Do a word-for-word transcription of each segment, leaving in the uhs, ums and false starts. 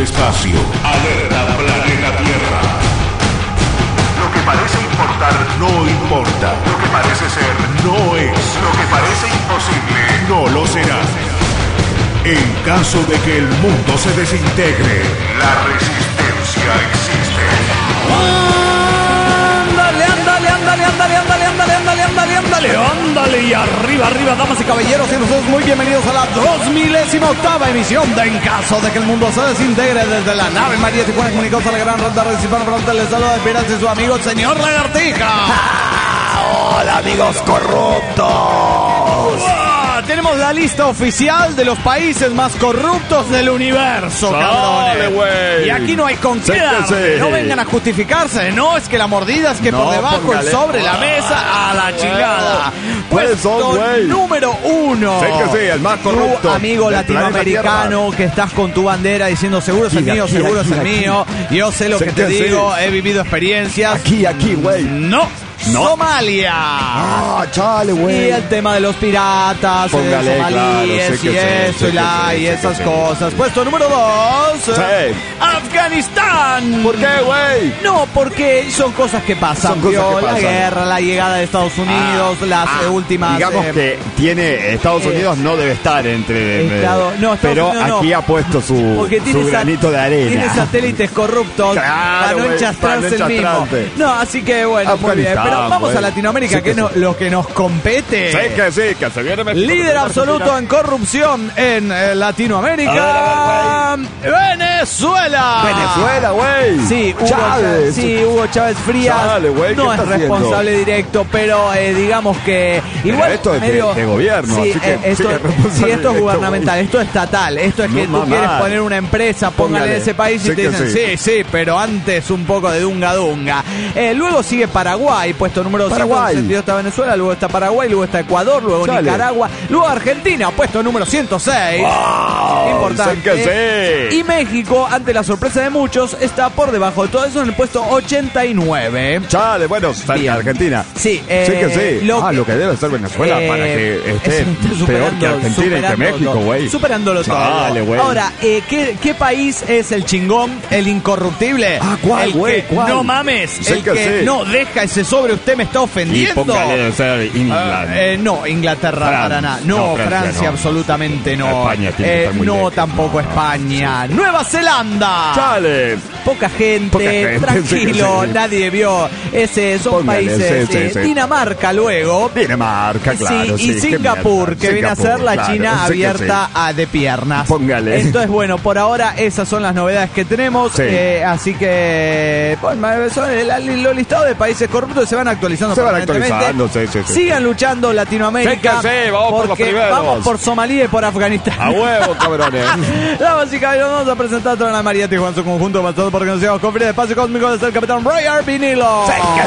espacio. Alerta planeta Tierra. Lo que parece importar no importa. Lo que parece ser no es. Lo que parece imposible no lo será. En caso de que el mundo se desintegre, la resistencia existe. Ándale, ándale, ándale, ándale, ándale, ándale, ándale, ándale, ándale, ándale, y arriba, arriba, damas y caballeros, y nosotros muy bienvenidos a la dos milésima octava emisión de En Caso de que el Mundo se desintegre, desde la nave María Tijuana, comunicados a la gran ronda Hispano Frontal. Les saluda de Piras y su amigo el señor Lagartija. Hola, amigos corruptos. Tenemos la lista oficial de los países más corruptos del universo, cabrones. Wey. Y aquí no hay con qué darle. No vengan a justificarse. No, es que la mordida, es que no, por debajo, póngale el sobre, la mesa, a la chingada. Puesto son, número uno. Sé que sí, el más corrupto. Tu amigo latinoamericano que estás con tu bandera diciendo seguro es el mío, seguro es el mío. Yo sé lo que te digo, he vivido experiencias. Aquí, aquí, güey. No. No. Somalia. Ah, chale, güey. Y el tema de los piratas, póngale, de somalíes, claro, sé y sé, eso, sé y, la, sé, y sé esas sé. cosas. Puesto número dos. Sí. Afganistán. ¿Por qué, güey? No, porque son cosas que pasan. Son cosas Vio, que la pasan. guerra, la llegada de Estados Unidos, Ah, las ah, eh, últimas... Digamos eh, que tiene Estados eh, Unidos no debe estar entre... Estado- no, Estados pero Unidos no. aquí ha puesto su, Porque tiene su sa- granito de arena. Tiene satélites corruptos Claro, para no güey, enchastrarse para no el mismo. enchastrarte. No, así que bueno, muy bien. Afganistán, Pero vamos güey. a Latinoamérica, Sí que que no, sí. lo que nos compete. Sí que sí, que se viene México. Líder absoluto en corrupción en eh, Latinoamérica. A ver, a Venezuela. Venezuela, güey. Sí, Hugo Chávez. sí, Hugo Chávez Frías. Chale, güey, ¿qué no es está responsable haciendo? directo, pero eh, digamos que Pero igual esto es de- medio- de gobierno, sí, así que eh, esto, sí, es responsable sí, esto es directo, gubernamental, güey. esto es estatal, esto es que No, tú mamá. quieres poner una empresa, póngale Póngale. en ese país y Sí te que dicen sí. sí. sí, pero antes un poco de dunga dunga. Eh, luego sigue Paraguay, puesto número Paraguay. ciento sesenta y dos está Venezuela, luego está Paraguay, luego está Ecuador, luego Chale. Nicaragua, luego Argentina, puesto número ciento seis. Wow, Importante. sé que sí. Y México, ante la sorpresa de muchos, está por debajo de todo eso en el puesto ochenta y nueve. Chale, bueno, cerca de Bien. Argentina. Sí, Sí eh, que sí. lo ah, que- lo que debe ser Venezuela Eh, para que esté está peor que superando- Argentina y que superando México, todo. güey. Superándolo todo. Chale, güey. Ahora, eh, ¿qué, ¿qué país es el chingón, el incorruptible? Ah, ¿cuál, El güey? que, ¿Cuál? no mames, Sé el que que sí. no deja ese sobre, usted me está Y ofendiendo. póngale debe ser Ah, Inglaterra. eh, no, Inglaterra Fran- para nada. No, no, Francia, Francia no. absolutamente no. España tiene que Eh, estar muy no, lejos. tampoco No, no, España. Nueva Zelanda. Chale. Poca gente, Poca gente, tranquilo, sí, sí. nadie vio. Ese son Póngale, países. sí, sí, eh, sí. Dinamarca luego. Dinamarca, claro. Sí, y sí, qué Singapur, mierda. que viene a ser Singapur, la claro, China sí que abierta a- de piernas. Póngale. Entonces, bueno, por ahora esas son las novedades que tenemos. Sí. eh, así que, bueno, son el- el- los listados de países corruptos que se van actualizando Se van permanentemente. actualizando, sí, sí, sí. Sigan luchando Latinoamérica. Sí que sí, vamos por los porque primeros. vamos por Somalia y por Afganistán. A huevo, cabrones. Damas y caballeros, vamos a presentar a toda la María Tijuana en su conjunto, basado por conocidos con de espacio cósmico desde el capitán Roy Vinilo.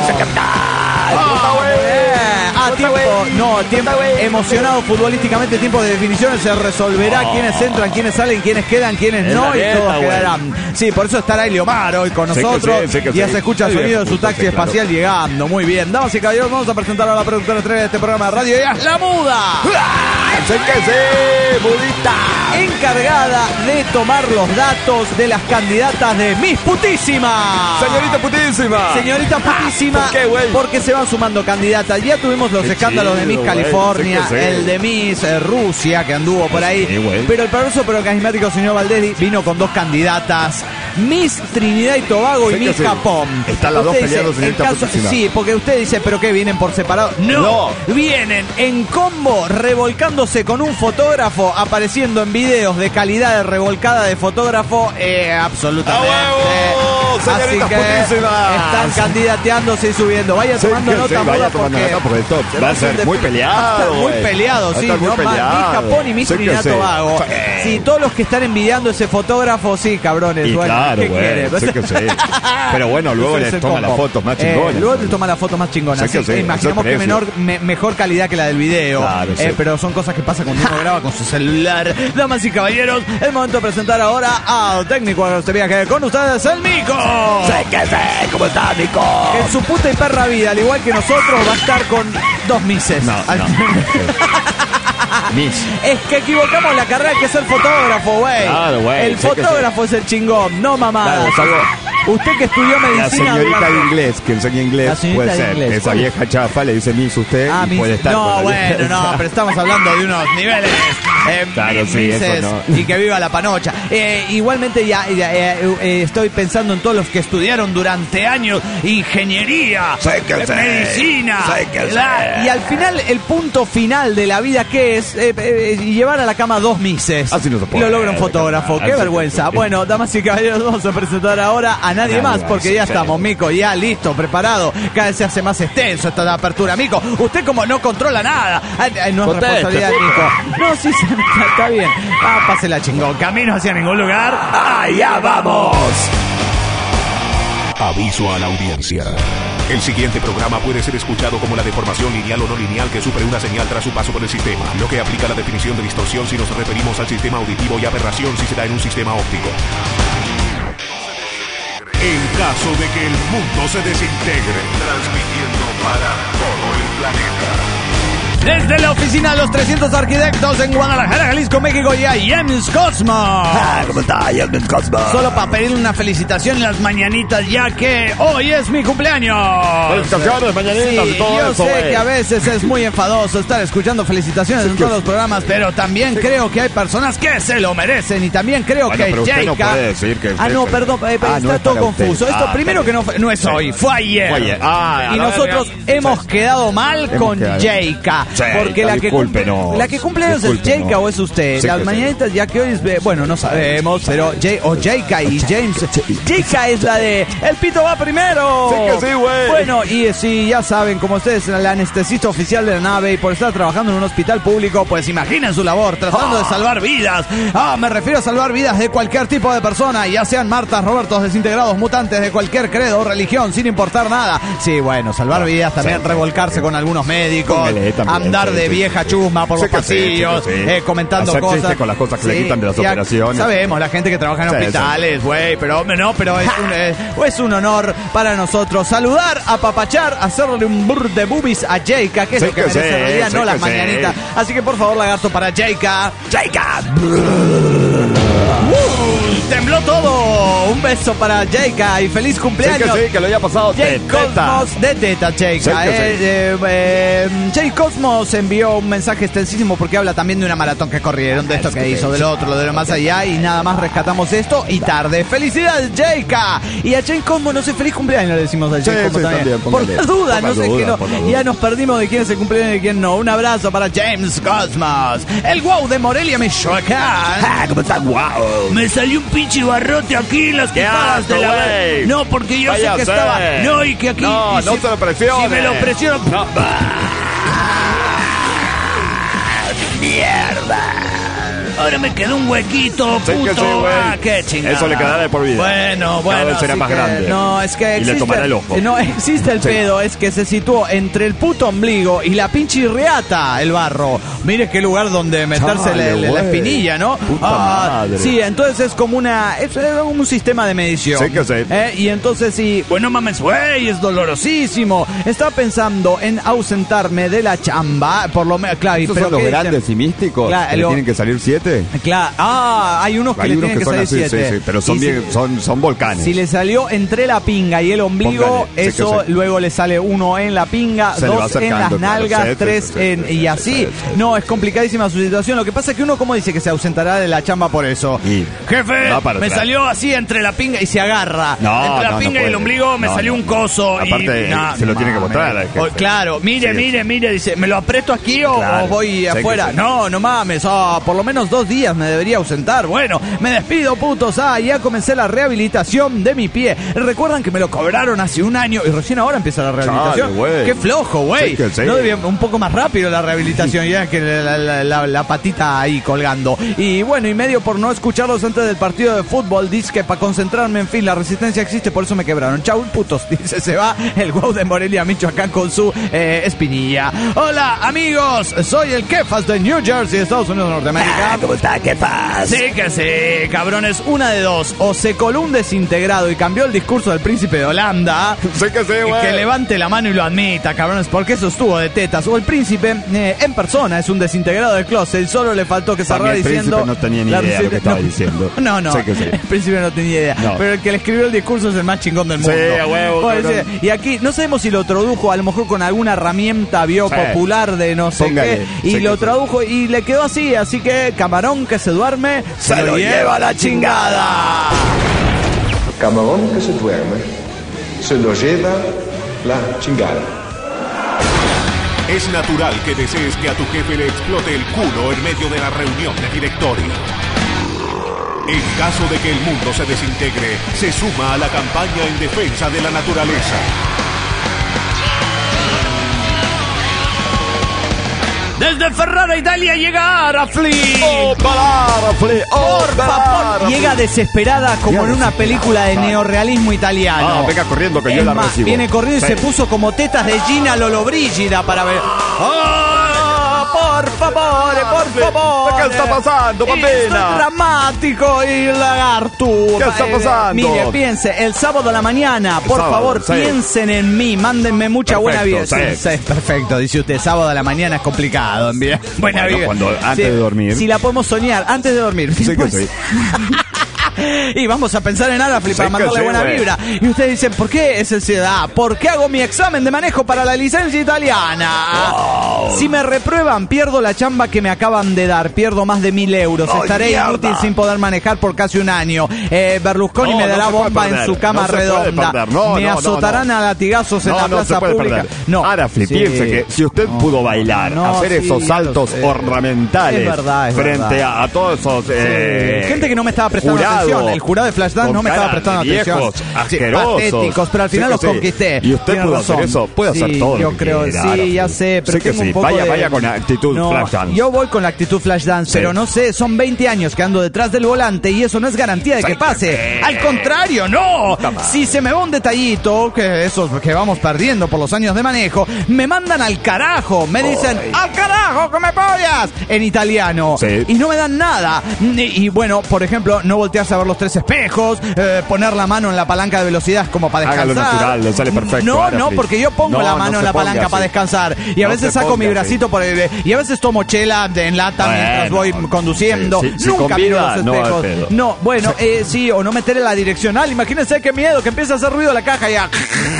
Ah, bien. Ah, tiempo, no, tiempo emocionado futbolísticamente, tiempo de definiciones, se resolverá Oh. quiénes entran, quiénes salen, quiénes quedan, quiénes Es no, la y neta, todos güey. quedarán. Sí, por eso estará Eliomar hoy con Sí que nosotros. sí, sí que Ya sí. se escucha el Muy sonido bien, de su punto, taxi sí, claro. espacial llegando. Muy bien, damas y caballeros, vamos a presentar a la productora estrella de este programa de radio, ella es La Muda. Sé que sí, budita. Encargada de tomar los datos de las candidatas de Miss Putísima. Señorita putísima. Señorita Putísima. ¿por qué, güey? Porque se van sumando candidatas. Ya tuvimos los Qué escándalos de chido, Miss güey. California, Sí que sí. el de Miss eh, Rusia, que anduvo por ahí. Sí, güey. Pero el perverso pero carismático señor Valdés vino con dos candidatas. Miss Trinidad y Tobago Sí y que Miss sí. Japón. Están las dos Usted dice, peleando, en señorita caso- Putísima. Sí, porque usted dice, ¿pero qué? ¿Vienen por separado? No, No. vienen en combo, revolcándose con un fotógrafo, apareciendo en videos de calidad de revolcada de fotógrafo, eh, absolutamente. ¡A huevo! Así Señoritas que putísimas. están candidateándose y subiendo. Vaya Sí, tomando que nota, sí, vaya Muda, tomando porque nota, porque esto se va a hacer ser de- muy Va a peleado, estar muy güey. peleado, Va a sí, estar muy no, man, peleado. Miss Japón y Miss Sí que Trinidad sí. Tobago. Sí. Sí, todos los que están envidiando ese fotógrafo, sí, cabrones. Y bueno, claro, ¿qué güey. quieren? Sí que sí. Pero bueno, luego Ese les es el toma combo. las fotos más Eh, chingonas. luego te toma las fotos más chingonas. Sí que Sí, sí, imaginamos ese que precio. menor, me- mejor calidad que la del video. Claro, sí. Eh, pero son cosas que pasan cuando uno graba con su celular. Damas y caballeros, es momento de presentar ahora al técnico de este viaje. Con ustedes, el Mico. Sé que sé, ¿cómo está, Nico? Que en su puta y perra vida, al igual que nosotros, va a estar con dos mises. No, Al- no. Miss. Es que equivocamos la carrera, hay que ser fotógrafo, güey. Claro, güey, El sí que fotógrafo es el chingón, no mamadas. Claro, Usted que estudió La medicina. señorita durante- de inglés, que enseña La inglés, señorita puede de ser. inglés, Esa ¿cuál? vieja chafa le dice Miss usted Ah, y mis- puede estar no, con la- bueno, no, pero estamos hablando de unos niveles. Eh, Claro, sí, mises, eso no. Y que viva la panocha. Eh, igualmente ya, ya, eh, eh, estoy pensando en todos los que estudiaron durante años ingeniería, Sé que eh, sé, medicina. sé que la- sé. Y al final, el punto final de la vida, ¿qué es? Eh, eh, llevar a la cama dos mises. Así no se Y puede. lo logra un fotógrafo. Así Qué no se vergüenza. puede. Bueno, damas y caballeros, vamos a presentar ahora a nadie Nadie más, más, porque ya sí. estamos, Mico, ya listo, preparado. Cada vez se hace más extenso esta apertura, Mico. Usted como no controla nada. Ay, ay, no es Conteste, responsabilidad de Mico. No, sí, sí, está bien. Ah, pase la chingón. Camino hacia ningún lugar. ¡Allá vamos! Aviso a la audiencia. El siguiente programa puede ser escuchado como la deformación lineal o no lineal que sufre una señal tras su paso por el sistema, lo que aplica la definición de distorsión si nos referimos al sistema auditivo y aberración si se da en un sistema óptico. En caso de que el mundo se desintegre, transmitiendo para todo el planeta. Desde la oficina de los trescientos arquitectos en Guadalajara, Jalisco, México, y a James Cosmo. Ah, ¿cómo está, James Cosmo? Solo para pedirle una felicitación en las mañanitas, ya que hoy es mi cumpleaños. Felicitaciones, mañanitas Sí, y todo yo eso, sé güey. que a veces es muy enfadoso estar escuchando felicitaciones en todos los programas, pero también creo que hay personas que se lo merecen y también creo Bueno, que pero usted no Jayca- puede decir que Ah, usted- no, perdón, eh, Ah, no está es todo para usted. confuso. Esto Ah, primero está que no fue, no es Sí. hoy, fue ayer. Fue ayer. Ah, a y la nosotros verga. hemos Sí. quedado mal Hemos con quedado. Jayca, Sí, porque la que cumple, discúlpenos. la que cumple años es Discúlpenos. Jayca o es usted. Sí Las que sí. mañanitas ya que hoy es, eh, bueno, no sabemos, pero Jay o Jayca y James. Jayca es la de el pito va primero. Sí que sí, güey. Bueno, y eh, si ya saben, como ustedes, el anestesista oficial de la nave y por estar trabajando en un hospital público, pues imaginen su labor tratando de salvar vidas. Ah, me refiero a salvar vidas de cualquier tipo de persona, ya sean Martas, Robertos, desintegrados, mutantes de cualquier credo o religión, sin importar nada. Sí, bueno, salvar vidas, también sí, revolcarse sí. con algunos médicos, Póngale también, andar sí, de sí, vieja sí. chusma por Sí los que sí, pasillos, sí que sí. eh, comentando Hacer cosas. chistes con las cosas que le quitan de las ya operaciones. Sabemos, la gente que trabaja en Sí, hospitales, güey, pero no, pero es un, eh, es un honor para nosotros saludar, apapachar, hacerle un burr de boobies a Jayca, que es Sí lo que que merece sí, en realidad, sí no que las sí. mañanitas. Así que por favor, lagarto para Jayca. Jayca. Uh, tembló todo. Un beso para Jayca y feliz Sí cumpleaños. que sí, que lo haya pasado Jay de teta. Cosmos de Teta Jayca. Sí que sí. eh, eh, eh, Jay Cosmos envió un mensaje extensísimo porque habla también de una maratón que corrieron, de esto que hizo, del otro, de lo más allá, y nada más rescatamos esto y tarde. ¡Felicidades, Jayca! Y a Jay Cosmos, no sé, feliz cumpleaños le decimos a Jay Sí, Cosmos sí, también. también, Por póngale. la duda, Por la no sé duda, qué no. por la duda. Ya nos perdimos de quién es el cumpleaños y de quién no. Un abrazo para James Cosmos, el wow de Morelia, Michoacán. Ah, ¿cómo está? Wow. Me salió un pinche barrote aquí en las ¡Qué quijadas asco, de la... güey! No, porque yo Vaya sé que a ser. estaba... No, y que aquí... No, y no si- se lo presione. Si me lo presiono... No. ¡Mierda! Ahora me quedó un huequito, Sí que puto. sí, güey. Ah, qué chingada. Eso le quedará de por vida. Bueno, bueno. Cada vez será así más que- grande. No, es que Y le existe... tomará el ojo. No, existe el Sí. pedo. Es que se situó entre el puto ombligo y la pinche reata, el barro. Mire qué lugar donde meterse Chale, la, la- la güey. espinilla, ¿no? Puta Ah, madre. sí, entonces es como una... Es como un sistema de medición. Sí que sí. ¿Eh? Y entonces sí... Bueno, mames, güey, es dolorosísimo. Estaba pensando en ausentarme de la chamba, por lo menos... Claro, y- ¿Esos pero son los ¿qué dicen? grandes y místicos? Claro, ¿Que le lo- tienen que salir siete? Claro, ah, hay unos que Hay le unos tienen que que, son salir así, sí, siete. sí, pero son Y si- bien, son, son volcanes. Si le salió entre la pinga y el ombligo, Póngale, sí eso que sí. luego le sale uno en la pinga, Se le va dos en acercando, las claro, nalgas, sí, sí, tres sí, sí, en... sí, y sí, así. sí, sí. No, es complicadísima su situación. Lo que pasa es que uno, ¿cómo dice que se ausentará de la chamba por eso? Y Jefe, va para me atrás. salió así entre la pinga y se agarra. No, entre la no, no pinga y el puede. ombligo me No, salió no, un coso. y, aparte, no, se lo no tiene que mames. mostrar al jefe. O- claro, mire, Sí. mire, mire, dice, ¿me lo aprieto aquí o, Claro, o voy sí que afuera? sí. No, no mames, ah, por lo menos dos días me debería ausentar. Bueno, me despido, putos. Ah, ya comencé la rehabilitación de mi pie. Recuerdan que me lo cobraron hace un año y recién ahora empieza la rehabilitación. Chale, güey. Qué flojo, güey. Sí que sí. No debía un poco más rápido la rehabilitación, ya que la, la- la- la patita ahí colgando. Y bueno, y medio por no escucharlos antes del partido de fútbol, dice que para concentrarme, en fin, la resistencia existe, por eso me quebraron. Chau, putos. Dice, se va el wow de Morelia, Michoacán, con su eh, espinilla. Hola, amigos. Soy el Kefas de New Jersey, Estados Unidos de Norteamérica. ¿cómo está? ¿Qué pasa? Sí que sí, cabrones, una de dos. O se coló un desintegrado y cambió el discurso del príncipe de Holanda. Sí que sí, güey. Que levante la mano y lo admita, cabrones, porque eso estuvo de tetas. O el príncipe eh, en persona es un desintegrado del closet y solo le faltó que cerrara el diciendo... príncipe no tenía ni la idea de lo que estaba no, diciendo. No, no, Sí que sí. el príncipe no tenía idea. No. Pero el que le escribió el discurso es el más chingón del mundo. Sí, a huevo, Pues, cabrón. sí, y aquí no sabemos si lo tradujo a lo mejor con alguna herramienta biopopular de no sé Póngale, qué. Y sí lo que sí. tradujo y le quedó así. Así que camarón que se duerme se, Se lo lo lleva a la chingada. Camarón que se duerme, se lo lleva la chingada. Es natural que desees que a tu jefe le explote el culo en medio de la reunión de directorio. En caso de que el mundo se desintegre, se suma a la campaña en defensa de la naturaleza. Desde Ferrara, Italia, llega Arafli. ¡Oh, para, Arafli! ¡Oh, Por para, favor, Arafli! llega desesperada como Llega en una desesperada, película de vale. neorrealismo italiano. Ah, venga corriendo que yo Es la más, recibo. viene corriendo y Sí. se puso como tetas de Gina Lollobrigida para ver. ¡Oh, por favor, por favor! ¿Qué está pasando, Es bambina? dramático el lagarto. ¿Qué está pasando? Mire, piense, el sábado a la mañana, por sábado, favor, sí. piensen en mí, mándenme mucha buena vida. Perfecto, Sí, sí. sí, perfecto, dice usted, sábado a la mañana es complicado, envía. Buena Bueno, vida. cuando- antes de dormir. Si la podemos soñar, antes de dormir. Sí que Pues- sí. Y vamos a pensar en Arafli Sí para que mandarle sí, buena güey. vibra. Y ustedes dicen, ¿por qué es edad? ¿Por qué hago mi examen de manejo para la licencia italiana? Si me reprueban, pierdo la chamba que me acaban de dar. Pierdo más de mil euros. ¡Ay, Estaré mierda! inútil sin poder manejar por casi un año. Eh, Berlusconi No, me no dará se puede bomba en perder. su cama No se puede redonda. perder. No, me no, no, azotarán no. a latigazos en No, la no se plaza puede pública. perder. No. Arafli, Sí. piense que si usted No, pudo bailar, no, hacer sí, esos ya lo saltos sé. ornamentales Es verdad, es frente verdad. A, a todos esos eh, Gente que no me estaba prestando jurados atención. El jurado de Flashdance con no me estaba cara prestando de atención. viejos, Sí, asquerosos. patéticos, pero al final Sí que los sí. conquisté. Y usted Tiene pudo razón. hacer eso, puede hacer Sí, todo lo yo que creo, quiera, sí, Arafli. ya sé, pero Sí que tengo sí. un poco Vaya, de- vaya con actitud No, Flashdance. yo voy con la actitud Flashdance, Sí. pero no sé, son veinte años que ando detrás del volante y eso no es garantía de Sí que que pase. sí. Al contrario, no. Puta madre. Si se me va un detallito, que esos que vamos perdiendo por los años de manejo, me mandan al carajo. Me dicen, Ay. ¡al carajo, que me pollas! En italiano. Sí. Y no me dan nada. Y, y bueno, por ejemplo, no voltearse a ver los tres espejos, eh, poner la mano en la palanca de velocidad como para descansar. Hágalo natural, le sale perfecto, No, Arafli. no, porque yo pongo No, la no mano se en la ponga palanca así. para descansar. Y a No veces se saco mi ponga bracito así. por el... Y a veces tomo chela de en lata Bueno, mientras voy conduciendo. sí, sí, si Nunca miro convida, los no al espejos. pedo. No, bueno, eh, sí, o no meterle la direccional. Imagínense qué miedo, que empieza a hacer ruido la caja y ya...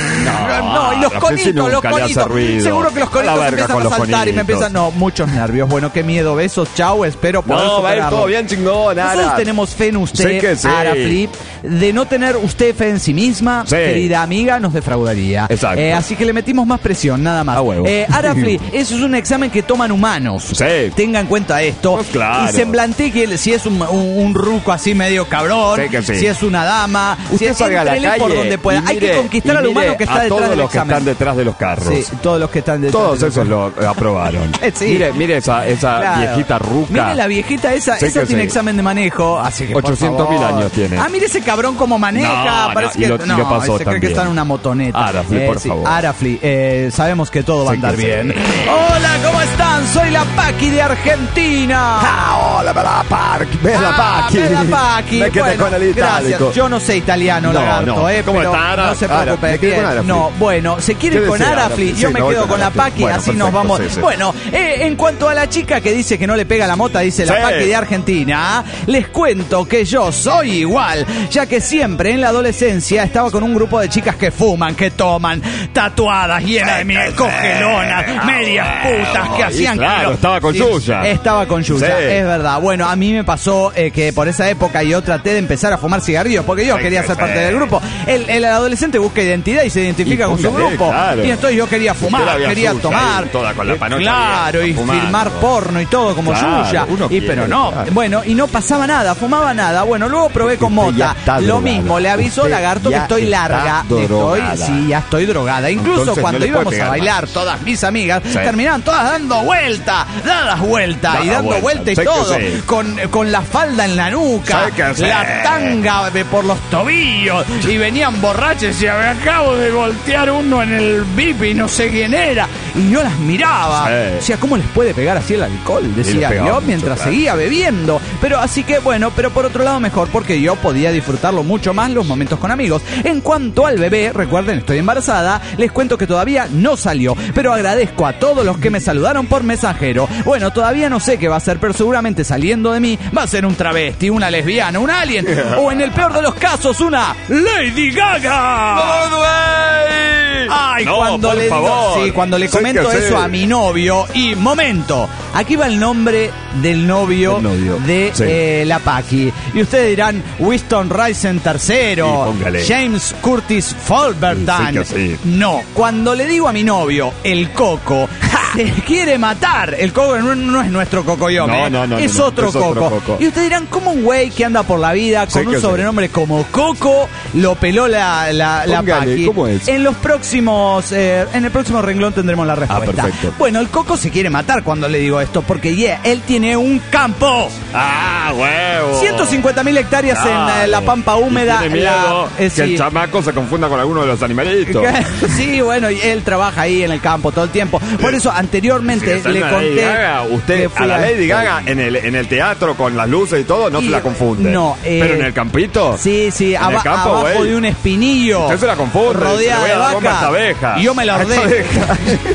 No, y los Arafli, si conitos, los nunca le hace conitos. ruido. Seguro que los A la conitos verga empiezan con a los saltar y me conitos. empiezan... No, muchos nervios. Bueno, qué miedo. Besos, chau, espero poder No, va a ir superarlo. todo bien chingón, Nosotros Ara. tenemos fe en usted, Sí que sí. Arafli. De no tener usted fe en sí misma, Sí. querida amiga, nos defraudaría. Exacto. Eh, así que le metimos más presión, nada más. A huevo. Eh, Arafli, eso es un examen que toman humanos. Sí. Tenga en cuenta esto. Pues claro. Y semblante que si es un, un, un ruco así medio cabrón, Sí que sí. si es una dama, Usted si salga a la éntrele calle por donde pueda. y Hay que mire- conquistar y al humano mire que está a detrás todos del los que examen. están detrás de los carros. Sí, todos los que están detrás. Todos de los esos carros. lo aprobaron. Eh, sí. Mire, mire esa, esa Claro. viejita ruca. Mire la viejita esa, Sí esa que tiene sí. examen de manejo, así que por ochocientos mil favor. años tiene. Ah, mire ese cabrón como maneja, No, parece no, y que lo- y no, lo pasó se cree que también. está en una motoneta. Arafli, Eh, por sí, favor. Arafli, eh, sabemos que todo va a Sí que andar sí. bien. Hola, ¿cómo están? Soy la Paqui de Argentina. Ah, hola, ve la Paqui. Ve la Ah, Paqui. ve la Paqui. Me quedé Bueno, con el itálico. gracias. Yo no sé italiano, No, lagarto, no. eh, ¿Cómo pero está, Ara? no se Ara, preocupe. me quedé con bien. Arafli. No, bueno, ¿se quiere ¿Qué con desea, Arafli? Arafli? Yo Sí, me me voy quedo con con la Arafli. Paqui, Bueno, así nos perfecto, vamos. sí, sí. Bueno, eh, en cuanto a la chica que dice que no le pega la mota, dice la Sí. Paqui de Argentina, les cuento que yo soy igual, ya que siempre en la adolescencia estaba con un grupo de chicas que fuman, que toman, tatuadas, llenas de miel, cogelonas, medias putas, que Y hacían... claro, kilo- estaba con Yuya. Estaba con Yuya, Sí. es verdad. Bueno, a mí me pasó eh, que por esa época yo traté de empezar a fumar cigarrillos, porque yo Sí, quería sí, ser sí. parte del grupo. El, el adolescente busca identidad y se identifica Y con su póngale, grupo. claro. Y entonces yo quería Usted fumar, la ve a quería Yuya tomar. ahí, toda con la panocha Claro, y abierta, fumando. filmar porno y todo como Claro, Yuya. uno Y quiere, pero no, claro. bueno, y no pasaba nada, fumaba nada. Bueno, luego probé con Usted ya mota. está Lo drogada. mismo, le aviso Usted Lagarto que ya estoy está larga. Estoy, drogada. sí, ya estoy drogada. Incluso Entonces, cuando no le puede íbamos a pegar bailar, más. todas mis amigas Sí. terminaban todas dando vuelta, dadas vuelta y Dada dando vuelta, vuelta y sé que todo. sí. Con, con la falda en la nuca, Sé que sí. la tanga de por los tobillos. Y venían borrachos y me acabo de voltear uno en el V I P y no sé quién era. Y yo las miraba. Sí. Decía, ¿cómo les puede pegar así el alcohol? les Decía pegaba yo mucho, mientras claro. seguía bebiendo. Pero así que bueno, pero por otro lado mejor, porque yo podía disfrutarlo mucho más los momentos con amigos. En cuanto al bebé, recuerden, estoy embarazada, les cuento que todavía no salió, pero agradezco a todos los que me saludaron por mensajero. Bueno, todavía no sé qué va a ser, pero seguramente saliendo de mí va a ser un travesti, una lesbiana, un alien, o en el peor de los casos, una Lady Gaga. Ay, no, cuando por le digo, favor. sí, cuando le Sí, comento que sí. eso a mi novio, y momento, aquí va el nombre del novio, El novio. de Sí. eh, la Paqui. Y ustedes dirán, Winston Ryzen tercero, Sí, póngale. James Curtis Fulberton. Sí, que sí. No, cuando le digo a mi novio, el Coco, se quiere matar. El Coco no, no es nuestro Cocoyome, No, no, no, es, no, no, otro, es otro Coco. Coco. Y ustedes dirán, ¿cómo un güey que anda por la vida con Sí, un que sí. sobrenombre como Coco lo peló la, la, la Póngale, Paqui? ¿cómo es? En los próximos, eh, en el próximo renglón tendremos la respuesta. perfecto. Bueno, el Coco se quiere matar cuando le digo esto, porque yeah, él tiene un campo. ¡Ah, huevo! ciento cincuenta mil hectáreas en eh, la pampa húmeda. Y tiene miedo la- eh, que sí. el chamaco se confunda con alguno de los animalitos. Sí, bueno, y él trabaja ahí en el campo todo el tiempo. Por eso anteriormente Si le está una Lady conté Gaga, que usted fui a la a- Lady Gaga en el, en el teatro con las luces y todo no Y- se la confunde. no, eh, Pero en el campito. Sí, sí, en aba- el campo, abajo güey. de un espinillo. Usted se la confunde. Rodeada se le de voy a dar bomba a vacas. esta abeja. Y yo me la A esta ordeno. abeja.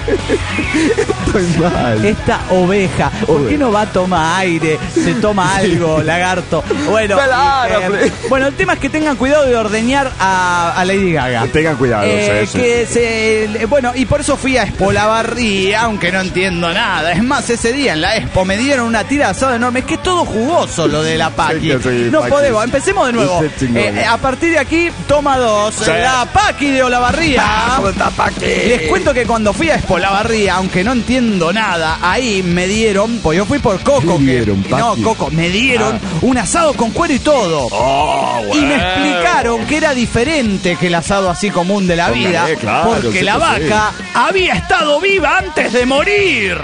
Estoy mal. Esta oveja, ¿por qué Oveja. no va a tomar aire? Se toma algo, lagarto. Bueno, Claro, eh, hombre. bueno, el tema es que tengan cuidado de ordeñar a, a Lady Gaga. Tengan cuidado, Eh, sí, sí. que se, bueno, y por eso fui a Expo Olavarría, aunque no entiendo nada. Es más, ese día en la Expo me dieron una tira de asado enorme. Es que es todo jugoso lo de la Paqui. Sí, que sí, no Paqui. podemos, empecemos de nuevo. Usted chingón. Eh, a partir de aquí, toma dos. Sí. La Paqui de Olavarría. ¿Cómo está Paqui? Les cuento que cuando fui a Expo Olavarría, aunque no entiendo nada, ahí me dieron, pues yo fui por Coco, ¿Qué que dieron, no, Paqui? Coco, me dieron Ah. un asado con cuero y todo. Oh, Y me huevo. explicaron que era diferente que el asado así común de la Póngale, vida, claro, porque sí la que vaca había estado viva antes de morir.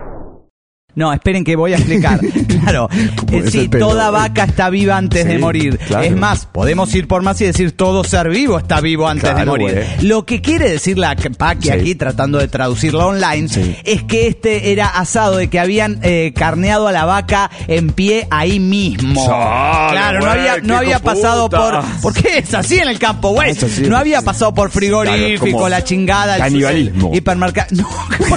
No, esperen que voy a explicar. Claro, ¿Cómo eh, es sí, el pelo? toda vaca está viva antes Sí, de morir. claro. Es más, podemos ir por más y decir todo ser vivo está vivo antes de Claro, morir. güey. Lo que quiere decir la Paqui Sí. aquí, tratando de traducirlo online, Sí. es que este era asado de que habían eh, carneado a la vaca en pie ahí mismo. Sale, Claro, no güey, había, qué no había hijo pasado puta. por... ¿Por qué es así en el campo, güey? Es así, No es había así. pasado por frigorífico, Claro, como la chingada. el- canibalismo. el hipermercado. No,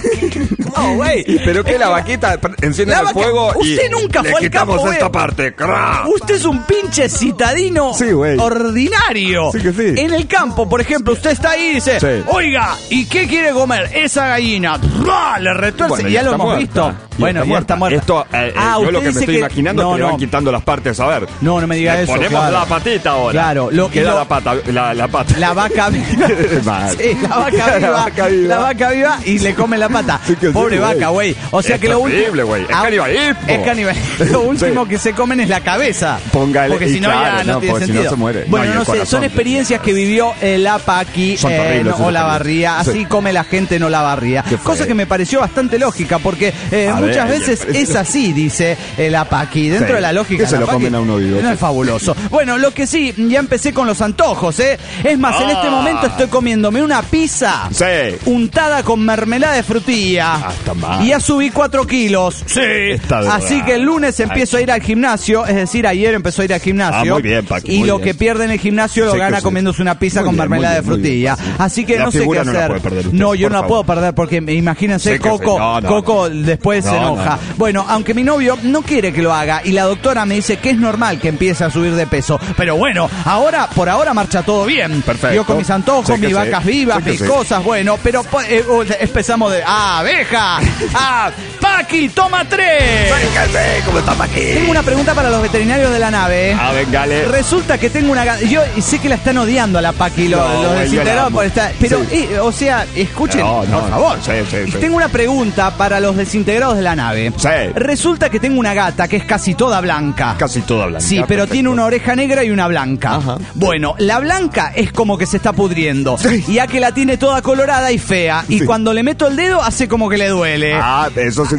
no, güey. Pero que la vaquita enciende La el vaca- fuego y usted nunca le fue al quitamos campo, esta güey. parte. ¡Cra! Usted es un pinche citadino Sí, güey. ordinario. Sí que sí. En el campo, por ejemplo, usted está ahí y dice, Sí. oiga, ¿y qué quiere comer? Esa gallina. ¡Ra! Le retuerce. Bueno, y ya ya lo está hemos muerta. visto. Ya Bueno, ya está muerta. Esto, eh, eh, Ah, yo usted lo que me dice estoy que- imaginando no, es que le van no. quitando las partes, a ver. No, no me diga Le eso. ponemos claro. la patita ahora. Claro, lo- Queda lo- la pata, la, la pata. La vaca viva. Mal. Sí, la vaca viva. La vaca viva. La vaca viva y le come la pata. Sí que sí, Pobre güey. vaca, güey. O sea Es que lo último. terrible, güey. Es Ah, canibalismo. Es canibalismo. Lo último Sí. que se comen es la cabeza. Póngale- Porque y si no, claro, ya no, no, tiene porque si no sentido. se muere. Bueno, No, y no, el sé. corazón. Son experiencias que vivió el Apaqui Son eh, terribles, en son Olavarría. terribles. Así Sí. come la gente en Olavarría. Qué Cosa feo. que me pareció bastante lógica porque eh, A muchas ver, veces ya- es así, dice el Apaqui. Dentro Sí. de la lógica Que se del lo Apaqui, comen a uno vivo, no sí. es fabuloso. Bueno, lo que sí, ya empecé con los antojos, ¿eh? Es más, en este Ah. momento estoy comiéndome una pizza Sí. untada con mermelada de frutilla. Ah, está mal. Y ya subí cuatro kilos. Sí. Está de Así verdad. que el lunes empiezo a ir al gimnasio, es decir, ayer empezó a ir al gimnasio. Ah, muy bien, Paqui, Y muy lo bien. que pierde en el gimnasio lo Sí que gana sí. comiéndose una pizza Muy con bien, mermelada muy de bien, muy bien, frutilla. Paqui. Así que La no sé qué figura no la hacer. puede perder usted, no, yo por no la favor. puedo perder porque imagínense, Sí que sí. Coco, No, no, Coco después se No, no, enoja. no. Bueno, aunque mi novio no quiere que lo haga y la doctora me dice que es normal que empiece a subir de peso. Pero bueno, ahora, por ahora marcha todo bien. Perfecto. Yo con mis antojos, Sí que mis sí. vacas vivas, Sí que mis sí. cosas, bueno, pero po- eh, oh, empezamos de ¡ah, abeja! ¡Ah, Paqui, toma tres! ¿Cómo está Paqui? Tengo una pregunta para los veterinarios de la nave. Ah, vengale. Resulta que tengo una... ga- Yo sé que la están odiando a la Paqui, lo- No, los güey, yo la desintegrados amo. por estar... Pero, Sí. eh, o sea, escuchen, No, no, por favor. sí, sí, sí. Tengo una pregunta para los desintegrados de la nave. Sí. Resulta que tengo una gata que es casi toda blanca. Casi toda blanca. Sí, pero perfecto. tiene una oreja negra y una blanca. Ajá. Bueno, la blanca es como que se está pudriendo. Ya que la tiene toda colorada y fea. Y Sí. cuando le meto el dedo hace como que le duele. Ah, eso significa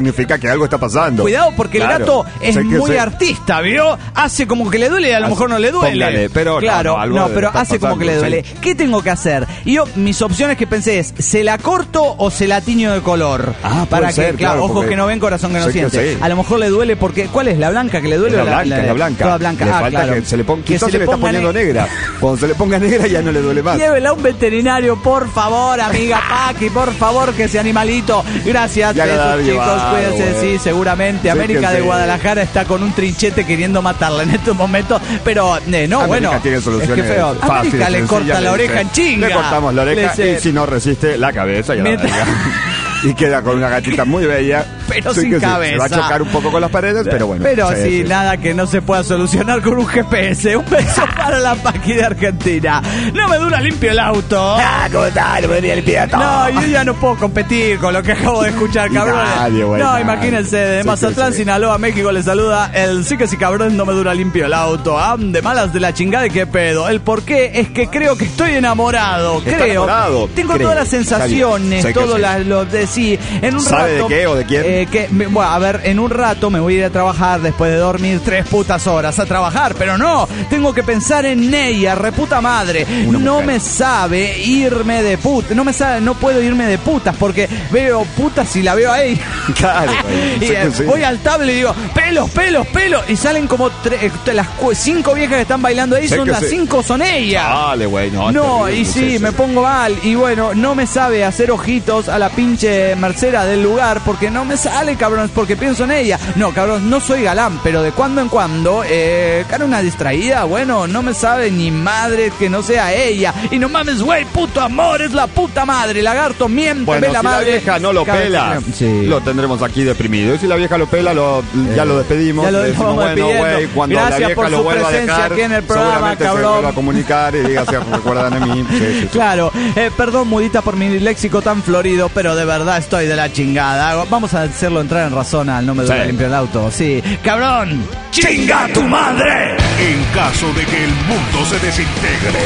significa que algo está pasando. Cuidado porque Claro. el gato es Sé que muy sé. artista, ¿vio? Hace como que le duele y a lo Hace- mejor no le duele. póngale, pero no, claro, no, algo no, debe pero estar hace como que le pasando, duele. sí. ¿Qué tengo que hacer? Y yo, mis opciones que pensé es, ¿se la corto o se la tiño de color? Ah, puede Para que, ser, claro, claro, ojos porque que no ven, corazón que no sé que siente. sí. A lo mejor le duele porque, ¿cuál es? ¿La blanca que le duele? Es o la blanca, es la blanca. Toda blanca. Le ah, falta claro. que se le ponga. Que Quizás se se le está ponga poniendo ne- negra. Cuando se le ponga negra ya no le duele más. Llévela a un veterinario, por favor, amiga Paqui, por favor, que ese animalito. Gracias, Ya la besos, debe chicos, llevar, cuídense, güey. sí, seguramente. Sí, América que de sí. Guadalajara está con un trinchete queriendo matarla en estos momentos, pero eh, no, América bueno, tiene es soluciones que feo. fáciles, América le sencillas, corta le la oreja dice, en chinga. Le cortamos la oreja Le dice, y si no resiste, la cabeza y la Mientras- barriga. Y queda con una gatita muy bella. Pero Sí sin que sí, cabeza. Se va a chocar un poco con las paredes, pero bueno. Pero sí, sí, sí. nada que no se pueda solucionar con un G P S. Un beso para la Paqui de Argentina. No me dura limpio el auto. Ah, ¿cómo está? No me venía el pie No, yo ya no puedo competir con lo que acabo de escuchar, Y cabrón. nadie, güey, no, nadie. imagínense, de Sí, Mazatlán, sí, sí. Sinaloa, México, le saluda el sí que sí, cabrón, no me dura limpio el auto. Ah, de malas de la chingada y qué pedo. El por qué es que creo que estoy enamorado. ¿Está creo. enamorado? Tengo Creo. todas las Está bien. sensaciones, Sé que todo sí. la- lo de sí. En un ¿Sabe rato. de qué o de quién? eh, que, me- bueno, a ver, en un rato me voy a ir a trabajar después de dormir tres putas horas a trabajar, pero no, tengo que pensar en Neya, reputa madre. Una no mujer. me sabe irme de putas, no me sabe, no puedo irme de putas porque veo putas y la veo a ella. Claro, güey. Y Sé eh, que sí. voy al tablet y digo, pelos, pelos, pelos. Y salen como tre- eh, las cu- cinco viejas que están bailando ahí, Sé son que las sí. cinco, son ellas. Dale, güey, no. es No, terrible, y sí, me pongo mal. Y bueno, no me sabe hacer ojitos a la pinche mercera del lugar porque no me sale, cabrón, porque pienso en ella. No, cabrón, no soy galán, pero de cuando en cuando, eh, cara una distraída, bueno, no me sabe ni madre que no sea ella. Y no mames, güey, puto amor, es la puta madre. Lagarto, miente, Bueno, ve si la la madre. vieja no lo Cabe- pela, Sí. lo tendremos aquí deprimido. Y si la vieja lo pela, lo, ya lo despedimos. Ya lo Le decimos, vamos bueno, despidiendo. güey, cuando Gracias la vieja por lo su vuelva a presencia dejar, aquí en el programa, seguramente cabrón. se vuelva a comunicar y diga, se recuerdan a mí. Sí, sí, sí. Claro, eh, perdón, mudita, por mi léxico tan florido, pero de verdad estoy de la chingada. Vamos a hacerlo entrar en razón al no me duele Sí. limpio el auto. Sí, cabrón, chinga tu madre. En caso de que el mundo se desintegre.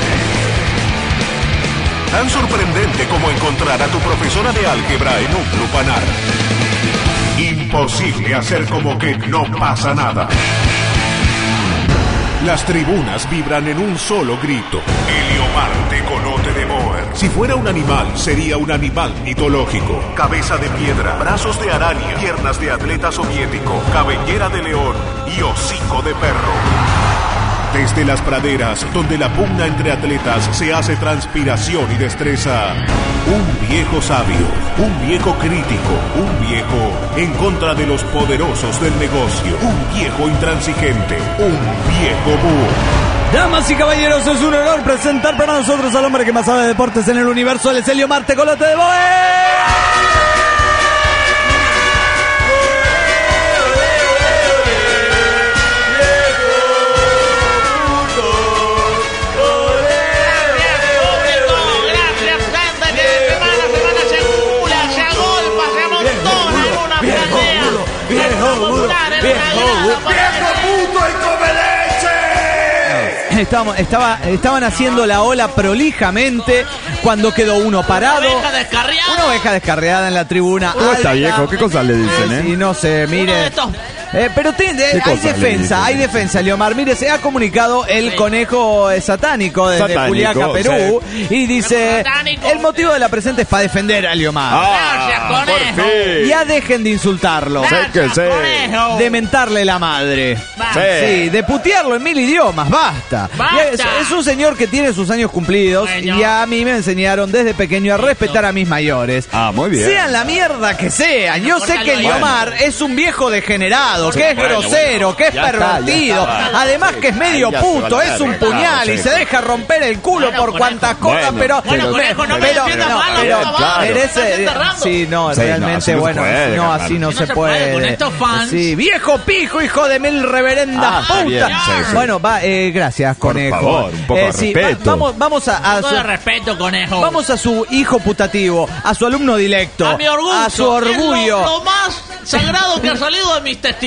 Tan sorprendente como encontrar a tu profesora de álgebra en un lupanar. Imposible hacer como que no pasa nada. Las tribunas vibran en un solo grito. Heliomarte conote de Boer. Si fuera un animal, sería un animal mitológico. Cabeza de piedra, brazos de araña, piernas de atleta soviético, cabellera de león y hocico de perro. Desde las praderas, donde la pugna entre atletas se hace transpiración y destreza, un viejo sabio, un viejo crítico, un viejo en contra de los poderosos del negocio, un viejo intransigente, un viejo búho. Damas y caballeros, es un honor presentar para nosotros al hombre que más sabe de deportes en el universo, el es Heliomarte Colote de Boer. Gracias, gente, que semana a semana se acumula, se agolpa, se amontona en una platea. viejo Popular, en viejo una burro, grada para- puto y come leche! Estábamos, estaba, estaban haciendo la ola prolijamente cuando quedó uno parado. Una oveja descarriada. Una oveja descarriada en la tribuna. ¿Cómo está, Alta. viejo? ¿Qué cosas le dicen, eh? Sí, no sé, Uno de mire. estos. Eh, pero te- de- ¿Qué hay cosas le defensa, dicen? hay defensa, Leomar. Mire, se ha comunicado el Sí. conejo eh, satánico desde Satánico, Juliaca, Perú, y dice, Satánico. el motivo de la presente es para defender a Leomar. Gracias, por conejo. fin. Ya dejen de insultarlo, Sé que Gracias, sé. conejo. de mentarle la madre. Basta. Sí, de putearlo en mil idiomas, basta. Basta. Y Es, es un señor que tiene sus años cumplidos Bueno. y a mí me enseñaron desde pequeño a respetar a mis mayores. Ah, muy bien. Sean la mierda que sean. Yo sé que Bueno. Leomar es un viejo degenerado, que es Bueno, grosero, bueno. que es Ya está, ya pervertido. está. Además que es medio Ahí ya se va puto, la es un verga, puñal claro, y sí. se deja romper el culo Bueno, por conejo. cuantas cosas, Bueno, pero... Bueno, Pero- conejo, no me pero- defiendas no, mal, pero- no, claro. pero me estás ese- enterrando. sí, no, Sí, no, realmente, así no se bueno, puede, no, Carlos. así no, Así se, no se puede. puede, con estos fans. Sí, viejo pijo, hijo de mil reverendas Ah, está putas. bien, sí, sí. Bueno, va, eh, gracias, Por conejo. favor, un poco de sí, va- respeto. vamos, vamos a, a Todo de su, respeto, conejo. vamos a su hijo putativo, a su alumno dilecto, a mi orgullo. a su orgullo. Es lo, lo más sagrado que ha salido de mis testículos.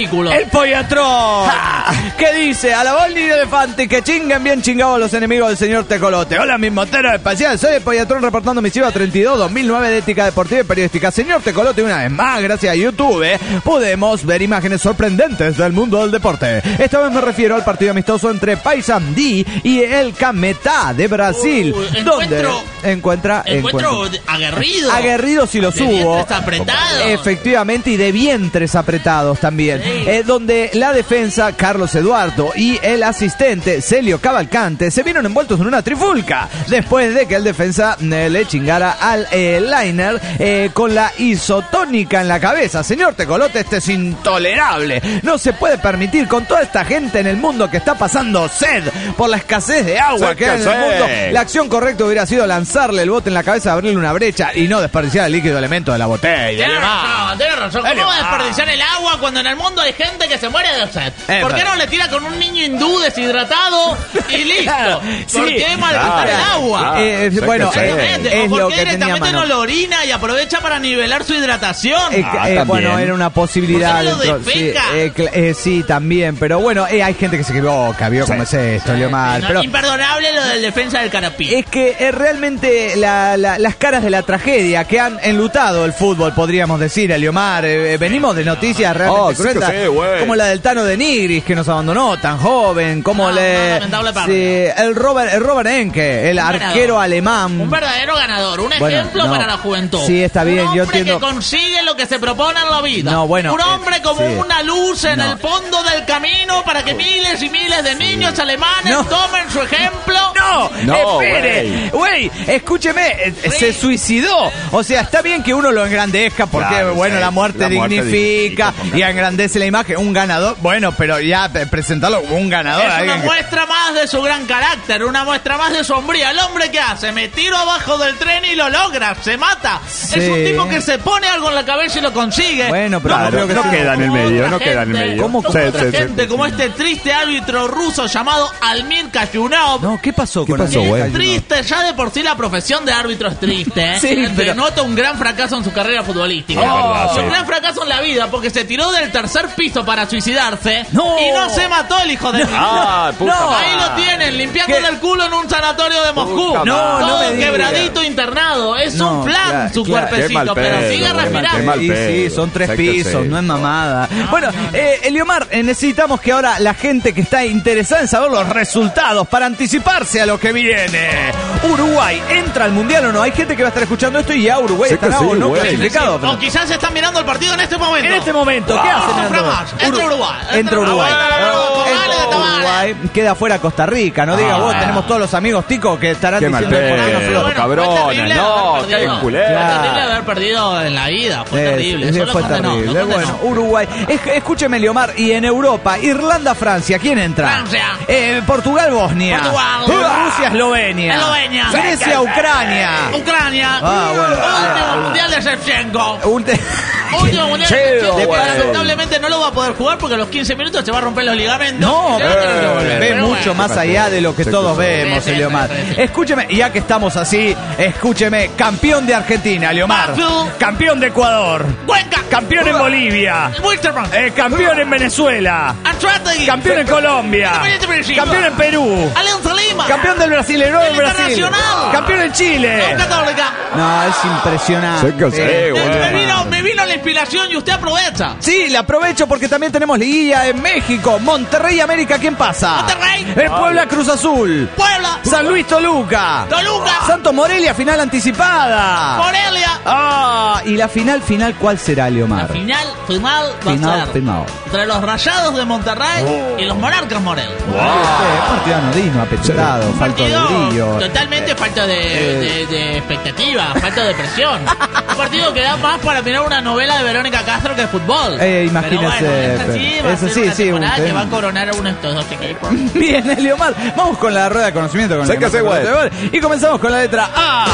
testículos. El Pollatrón, que dice: a la bol ni elefante, que chinguen bien chingados los enemigos del señor Tecolote. Hola, mis moteros espaciales, soy el Pollatrón reportando mi chiva treinta y dos dos mil nueve de ética deportiva y periodística. Señor Tecolote, una vez más, gracias a YouTube, podemos ver imágenes sorprendentes del mundo del deporte. Esta vez me refiero al partido amistoso entre Paysandú y el Cametá de Brasil, Uh, donde encuentro- encuentra, Encuentro encuentra aguerrido. aguerridos si los De hubo. vientres apretados. Efectivamente, y de vientres apretados también. Sí. Eh, donde la defensa, Carlos Eduardo, y el asistente, Celio Cavalcante, se vieron envueltos en una trifulca después de que el defensa eh, le chingara al eh, liner eh, con la isotónica en la cabeza. Señor Tecolote, este es intolerable. No se puede permitir con toda esta gente en el mundo que está pasando sed por la escasez de agua Sed que hay en que el mundo. sed. La acción correcta hubiera sido lanzarle el bote en la cabeza, abrirle una brecha y no desperdiciar el líquido elemento de la botella. Tienes razón, tienes razón. ¿Cómo Dale, va a va. desperdiciar el agua cuando en el mundo hay gente que se muere de sed? Eh, ¿Por qué pero- no le tira con un niño hindú deshidratado y listo? Claro, ¿Por sí, qué malgastar claro, el agua? claro. Eh, Sé bueno, que sé. Exactamente. es ¿O por lo qué que tenía directamente mano. no lo orina y aprovecha para nivelar su hidratación? Eh, Ah, eh, también. bueno, era una posibilidad. ¿Por qué no lo dentro- sí, defeca? eh, cl- eh, sí, también. Pero bueno, eh, hay gente que se equivoca, vio cómo es esto, Leomar. No, Pero imperdonable lo del defensa del Carapí. es que eh, realmente la- la- las caras de la tragedia que han enlutado el fútbol, podríamos decir, Eliomar. Eh, eh, venimos de noticias realmente Oh, sí que cruentas, sí, güey. como la del Tano de Nigris, que nos abandonó tan joven, como Ah, le, una lamentable sí, pérdida. el Robert, el Robert Enke, el Un arquero ganador. alemán. Un verdadero ganador, un Bueno, ejemplo no. para la juventud. Sí, está bien, un yo hombre entiendo. que consigue lo que se propone en la vida. No, bueno, un hombre eh, como sí. una luz en No. el fondo del camino para que miles y miles de niños alemanes No. tomen su ejemplo. No, No, espere, güey, escúcheme, eh, Sí. se suicidó. O sea, está bien que uno lo engrandezca porque, Claro, bueno, sí, la muerte la muerte dignifica dignifica, y engrandece la imagen. Un ganador, bueno, pero ya eh, presentarlo como un ganador. Es una alguien que- muestra más de su gran carácter, una muestra más de su hombría. El hombre que hace, me tiro abajo del tren y lo logra, se mata. Sí. Es un tipo que se pone algo en la cabeza y lo consigue. Bueno, pero Claro, creo que no sí. queda en el Como medio, otra no queda en el gente, medio. ¿Cómo como Sí, otra sí, sí. gente, como este triste árbitro ruso llamado Almir Kayunov. No, ¿qué pasó con pasó, el- güey? Es triste, ya de por sí la profesión de árbitro es triste, ¿eh? Sí, pero- Denota un gran fracaso en su carrera futbolística. Es verdad, un sí. gran fracaso en la vida porque se tiró del tercer piso para suicidarse No. y no se mató el hijo de Ah, puta No. madre. Ahí lo tienen, limpiándole ¿Qué? el culo en un sanatorio de Moscú. Puta No, Todo no me diga. quebradito internado. Es No, un plan claro, su claro. Qué cuerpecito, mal pero pedo, sigue qué mal- respirando. qué mal Sí, sí, pedo. son tres Sé que pisos, sí. no es mamada. Bueno, eh, Eliomar, eh, necesitamos que ahora la gente que está interesada en saber los resultados para anticiparse a lo que viene. Uruguay, ¿entra al Mundial o no? Hay gente que va a estar escuchando esto y ya Uruguay Sé que estará sí, o no güey. clasificado. O quizás se están mirando el partido en este momento. En este momento, ¿qué hacen? Sufra Nando? más. Entra Uruguay. Entra Uruguay. Entra Entra Uruguay. Queda fuera Costa Rica, no diga Ah. vos, tenemos todos los amigos ticos que estarán Qué mal diciendo por qué no pedo, flota. Bueno, cabrones, fue terrible no, haber qué perdido. culero. Fue Claro. terrible haber perdido en la vida. Fue Eh, terrible. sí, Eso lo fue condenó, lo terrible. condenó. Bueno, Uruguay. Es- escúcheme, Leomar, y en Europa, Irlanda, Francia, ¿quién entra? Francia. Eh, Portugal, Bosnia. Portugal. Uh, Rusia, Eslovenia. Eslovenia. Grecia, Ucrania. Ucrania. Ah, bueno. Último Ah, mundial de Shevchenko. Un te- Último mundial de Chido, Shevchenko. güey. Lamentablemente no lo va a poder jugar porque a los quince minutos se va a romper los ligamentos. No, Y se va a tener que volver. ve Pero mucho bueno. más allá de lo que Sí, todos sí, vemos, sí, sí, Leomar. sí, sí. Escúcheme, ya que estamos así, escúcheme, campeón de Argentina, Leomar. Banfield. Campeón de Ecuador. Cuenca. Campeón en Bolivia. Wilstermann. Eh, campeón en Venezuela. Anzuategui. Campeón en Colombia. Independiente Medellín. Campeón en Perú. Alianza Lima. Campeón del Brasileiro en El Brasil. Internacional. Campeón en Chile. Unión Católica. No, es impresionante. Sé que sí, Eh, güey. Me Bueno. vino, me vino la inspiración y usted aprovecha. Sí, la aprovecho porque también tenemos liguilla en México. Monterrey América, ¿quién pasa? Monterrey. El Puebla Cruz Azul. Puebla. San Luis Toluca. Toluca. Santos Morelia, final anticipada. Morelia. Ah, y la final, final, ¿cuál será, La Leomar? final, final va Final, a ser final. entre los Rayados de Monterrey y los Monarcas Morelia. Eh, partido anodino, apetitado, Un falta de partido brillo. totalmente falta de, de- de expectativa, falta de presión. Un partido que da más para mirar una novela de Verónica Castro que de fútbol. Eh, imagínese, Pero bueno, es así, pero- va a es ser así, una sí, temporada usted- que va a coronar a uno de estos dos equipos. Bien, Leomar, vamos con la rueda de conocimiento. Con Sé el que sé, güey. Y comenzamos con la letra A.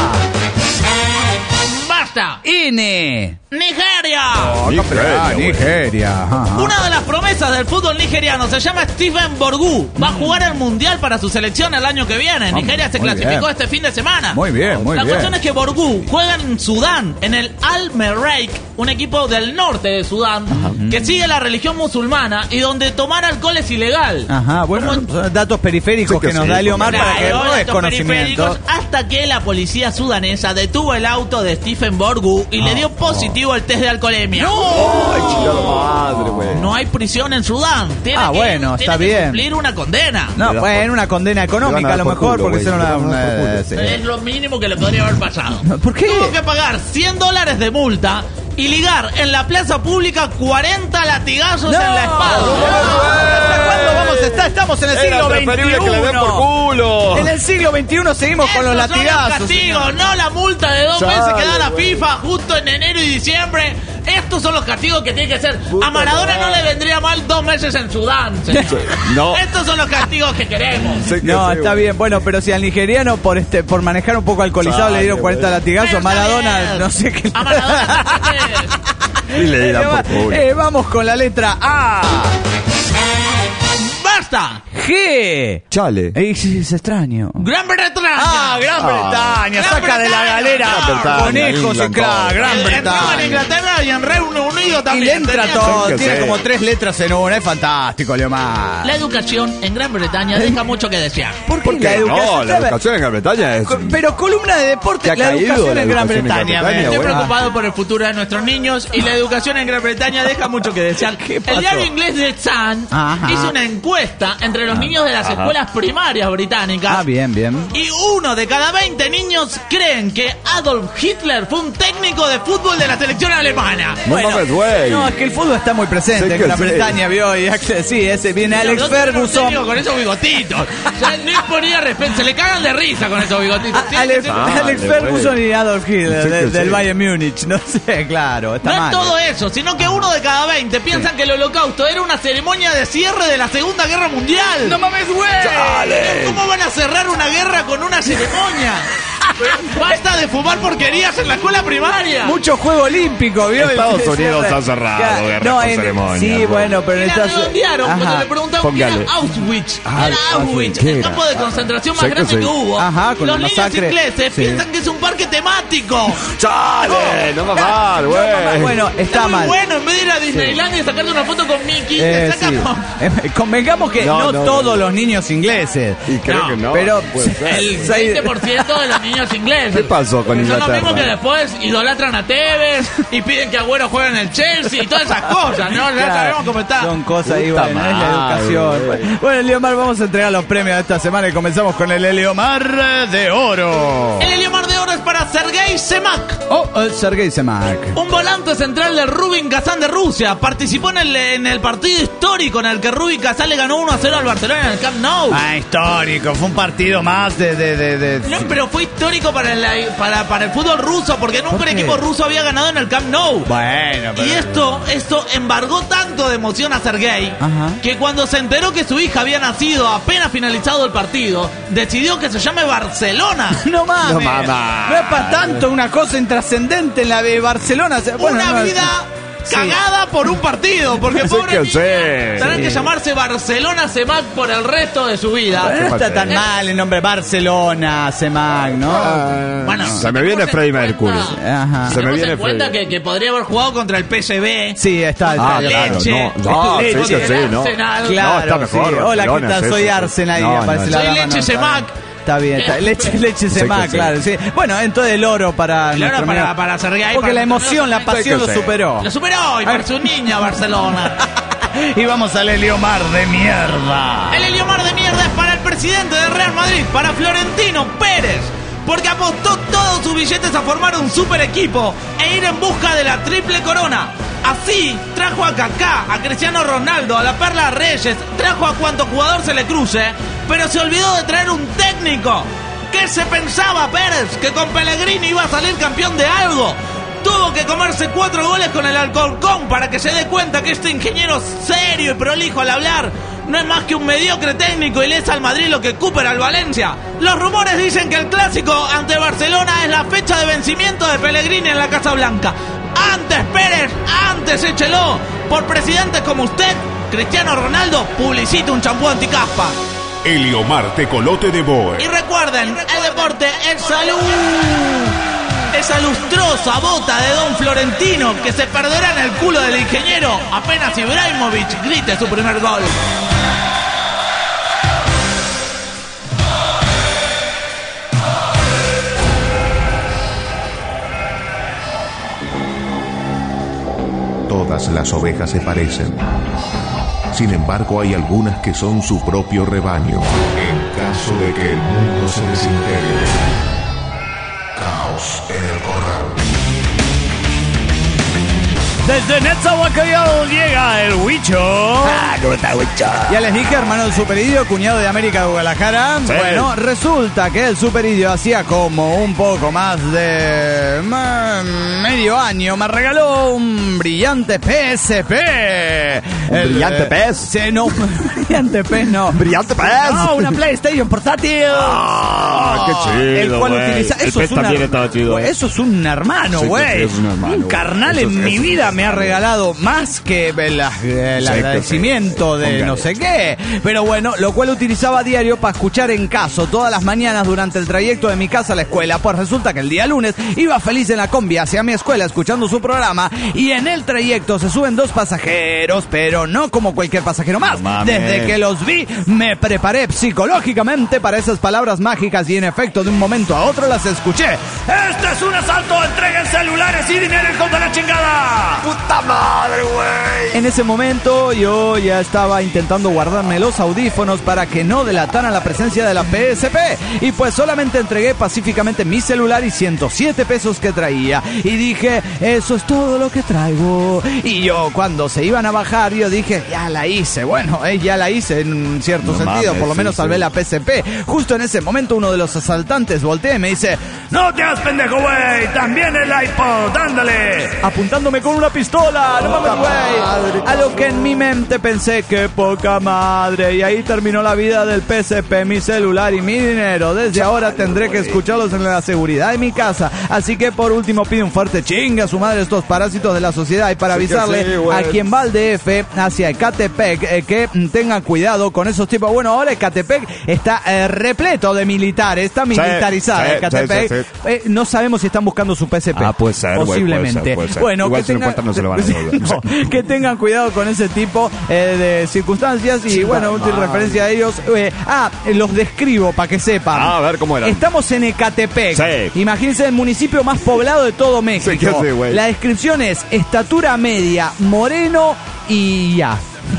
¡Basta! N. ¡Nigeria! Nigeria, güey. Nigeria. ajá. Una de las promesas del fútbol nigeriano, se llama Stephen Borgu. Va a jugar el Mundial para su selección el año que viene. Nigeria se muy clasificó bien. este fin de semana. Muy bien, muy La bien. cuestión es que Borgu juega en Sudán, en el Al-Merreikh, un equipo del norte de Sudán, que sigue la religión musulmana y donde tomar alcohol es ilegal. Ajá, bueno, son datos periféricos Sí que que nos sí, da Eliomar Claro, para que no es datos conocimiento. periféricos, hasta que la policía sudanesa detuvo el auto de Stephen Borgu y le dio positivo el test de alcoholemia. Ay, chingada madre, güey. No hay prisión en Sudán. Tiene Ah, que, bueno, tiene está que bien. cumplir una condena. No, Le da bueno, por- una condena económica le a van a lo dar por mejor, culo, porque güey, eso no le la... van a dar por culo. eh, sí. Es lo mínimo que le podría haber pasado. ¿Por qué? Tuvo que pagar cien dólares de multa y ligar en la plaza pública cuarenta latigazos No, en la espalda. ¿hasta cuándo vamos a estar? Estamos en el Era siglo preferible que le den por veintiuno. culo. En el siglo veintiuno seguimos con los Estos son latigazos. castigos, señor. no la multa de dos Chale, meses que da la güey. FIFA justo en enero y diciembre. Estos son los castigos que tiene que ser. Puta A Maradona no madre. le vendría mal dos meses en Sudán, señor. No. Estos son los castigos que queremos. Sé que No, sí, está güey. bien. Bueno, pero si al nigeriano por este por manejar un poco alcoholizado Chale, le dieron cuarenta güey. latigazos, Pero Maradona, está bien. no sé qué. A Maradona Y le dirán por culo. Eh, vamos con la letra A. ¡Basta! G. Chale. Eh, sí, es extraño. Gran Bretaña. Ah, Gran Ah. Bretaña, Gran saca de la Bretaña. galera Gran Bretaña, conejos y England, claro, todo. Gran Entró en Bretaña. Inglaterra y en Reino Unido Y también. le entra Tenía- todo, que tiene sí. como tres letras en una, es fantástico, Leomar. La educación en Gran Bretaña deja mucho que desear. ¿Por qué Porque la educación? no, la A ver, educación en Gran Bretaña es... co- Pero columna de deporte, Que ha la caído educación la en Gran educación en Gran Bretaña. Bretaña, me- Estoy bueno. preocupado por el futuro de nuestros niños y la educación en Gran Bretaña deja mucho que desear. ¿Qué pasó? El diario inglés The Sun Ajá. hizo una encuesta entre los niños de las Ajá. escuelas primarias británicas. Ah, bien, bien. Y uno de cada veinte niños creen que Adolf Hitler fue un técnico de fútbol de la selección alemana. No mames, güey. No, es que el fútbol está muy presente Sí en que Gran sí. Bretaña, vio, y Axel- sí, ese viene Alex No tiene un Ferguson. técnico con esos bigotitos. O sea, no imponía respeto. Se le cagan de risa con esos bigotitos. A- Tiene que Alex, ser- Ah, Alex le Ferguson fue. y Adolf Hitler Sí que de- sí. del Bayern Múnich, no sé, claro, está No es mal. todo eso, sino que uno de cada veinte piensan que el holocausto era una ceremonia de cierre de la Segunda Guerra Mundial. ¡No mames, güey! ¿Cómo van a cerrar una guerra con una ceremonia? Basta de fumar porquerías en la escuela primaria. Mucho juego olímpico, ¿vio? Estados El- Unidos el- ha cerrado Claro, guerras no, con en- ceremonias, Sí, güey. bueno, pero Y en la estas... redondearon cuando Ajá. le preguntaban qué Póngale. era Auschwitz. Ah, Era Auschwitz, Auschwitz, ¿qué el era? campo de concentración más Sé que grande sí. que hubo. Ajá, con Los la niños masacre. ingleses Sí. piensan que es un parque temático. Chale, no más mal, güey. Bueno, está Está muy mal. bueno, en vez de ir a Disneylandia y sacarte una foto con Mickey, Eh, te sacan sí. con... Eh, Convengamos que no, No, no, todos no. los niños ingleses. Y creo No, que no. pero- puede ser. El Soy- veinte por ciento de los niños ingleses. ¿Qué pasó con Son Inglaterra? los mismos que después idolatran a Tevez y piden que Agüero juegue en el Chelsea y todas esas cosas, ¿no? Ya Claro, sabemos cómo está. Son cosas ahí, Puta bueno, es la madre, educación. güey. Bueno, Eliomar, vamos a entregar los premios de esta semana y comenzamos con el Eliomar de Oro. El Heliomar de Oro es para Sergei Semak, Oh, eh, Sergei Semak. un volante central del Rubin Kazán de Rusia. Participó en el, en el partido histórico en el que Rubin Kazán le ganó uno a cero al Barcelona en el Camp Nou. Ah, histórico, fue un partido más de... de, de, de- No, pero fue histórico para el, para, para el fútbol ruso, porque nunca ¿Por un qué? equipo ruso había ganado en el Camp Nou. Bueno, pero... Y esto, esto embargó tanto de emoción a Sergei Ajá. que cuando se enteró que su hija había nacido apenas finalizado el partido, decidió que se llame Barcelona. No mames. No mames. No es para tanto una cosa intrascendente en la de Barcelona. O sea, bueno, Una no, vida sí. cagada por un partido, porque Sí pobre que niña, sé. tendrá Sí. que llamarse Barcelona Semac por el resto de su vida. Pero no está pasa? tan mal el nombre Barcelona, Semak, ¿no? Ah, Bueno, se me viene tenemos Freddie en Mercury. cuenta- Ajá. Se me tenemos viene en cuenta Freddie. que, que podría haber jugado contra el P S V. Sí, está. Ah, está- claro, Leche. no, no, Leche. sí que sí, ¿no. Arsenal. Claro, No, está mejor, sí. Hola, ¿qué Barcelona, tal? es Soy eso. Arsenal y No, aparece no, la Soy dama, Leche no, está Semak. bien. Está bien, está. Leche, leche Sí Semak, que sí. claro, sí. Bueno, entonces el oro para. El oro nuestro para- amigo. para Sergei, Porque para la nuestro emoción, la amigo. pasión Sí lo que sí. superó. Lo superó y por su niña Barcelona. Y vamos al Eliomar de mierda. El Heliomar de mierda es para el presidente del Real Madrid, para Florentino Pérez, porque apostó todos sus billetes a formar un super equipo e ir en busca de la triple corona. Así trajo a Kaká, a Cristiano Ronaldo, a la Perla Reyes, trajo a cuanto jugador se le cruce, pero se olvidó de traer un técnico. ¿Qué se pensaba Pérez? ¿Que con Pellegrini iba a salir campeón de algo? Tuvo que comerse cuatro goles con el Alcorcón para que se dé cuenta que este ingeniero serio y prolijo al hablar no es más que un mediocre técnico y le es al Madrid lo que Cooper al Valencia. Los rumores dicen que el clásico ante Barcelona es la fecha de vencimiento de Pellegrini en la Casa Blanca. Antes Pérez, antes échelo. Por presidentes como usted, Cristiano Ronaldo publicita un champú anticaspa. Eliomar Tecolote de Boer. Y recuerden, el deporte es salud. Esa lustrosa bota de Don Florentino que se perderá en el culo del ingeniero apenas Ibrahimovic grite su primer gol. Todas las ovejas se parecen. Sin embargo, hay algunas que son su propio rebaño. En caso de que el mundo se desintegre. Caos en el corral. Desde Netzahualcoyotl llega el Huicho. Ah, ¿cómo está, Huicho? Ya les dije, hermano del Superidio, cuñado de América de Guadalajara. Sí. Bueno, resulta que el Superidio hacía como un poco más de ma- medio año. Me regaló un brillante P S P. ¿Un brillante P S? Sí, no, brillante P S no. ¡Brillante P S! No, una PlayStation portátil. ¡Ah, qué chido, El cual güey! utiliza. El Eso P E es S una- también estaba chido, güey, ¿eh? Eso es un hermano, Sí, güey. que sí, es un hermano, Un güey. carnal Eso en es- mi eso vida es- me ha regalado más que el, el Sí, que agradecimiento sí. de Póngale. no sé qué. Pero bueno, lo cual utilizaba a diario para escuchar en caso todas las mañanas durante el trayecto de mi casa a la escuela. Pues resulta que el día lunes iba feliz en la combi hacia mi escuela escuchando su programa y en el trayecto se suben dos pasajeros, pero no como cualquier pasajero más. No mames. Desde que los vi, me preparé psicológicamente para esas palabras mágicas y en efecto de un momento a otro las escuché. ¡Este es un asalto! ¡Entreguen celulares y dinero, hijos de la chingada! ¡Puta madre, güey! En ese momento yo ya estaba intentando guardarme los audífonos para que no delataran la presencia de la P S P y pues solamente entregué pacíficamente mi celular y ciento siete pesos que traía y dije, eso es todo lo que traigo. Y yo cuando se iban a bajar yo dije, ya la hice. Bueno, eh, ya la hice en un cierto No sentido, mames, por lo menos sí, salvé sí. la P S P. Justo en ese momento uno de los asaltantes voltea y me dice, no te hagas pendejo, güey, también el iPod, ándale, apuntándome con una pistola, no mames, güey. A lo que en mi mente pensé, qué poca madre. Y ahí terminó la vida del P S P, mi celular y mi dinero. Desde ahora tendré que escucharlos en la seguridad de mi casa. Así que por último pido un fuerte chinga a su madre estos parásitos de la sociedad. Y para Sí que avisarle sí, güey. a quien va al D F hacia Ecatepec eh, que mm, tengan cuidado con esos tipos. Bueno, ahora Ecatepec está eh, repleto de militares. Está militarizada sí, Ecatepec. sí, sí, Eh, no sabemos si están buscando su P S P. Ah, puede ser, güey, posiblemente. puede ser, puede ser. Bueno, Igual que si lo tengan, encuentran no se lo van a sí, devolver. no, que tengan cuidado con ese tipo eh, de circunstancias y bueno, útil referencia a ellos. Eh, ah, los describo para que sepan. Ah, a ver cómo eran. Estamos en Ecatepec. Sí. Imagínense el municipio más poblado de todo México. Sí, que sí, güey. La descripción es estatura media, moreno y ya.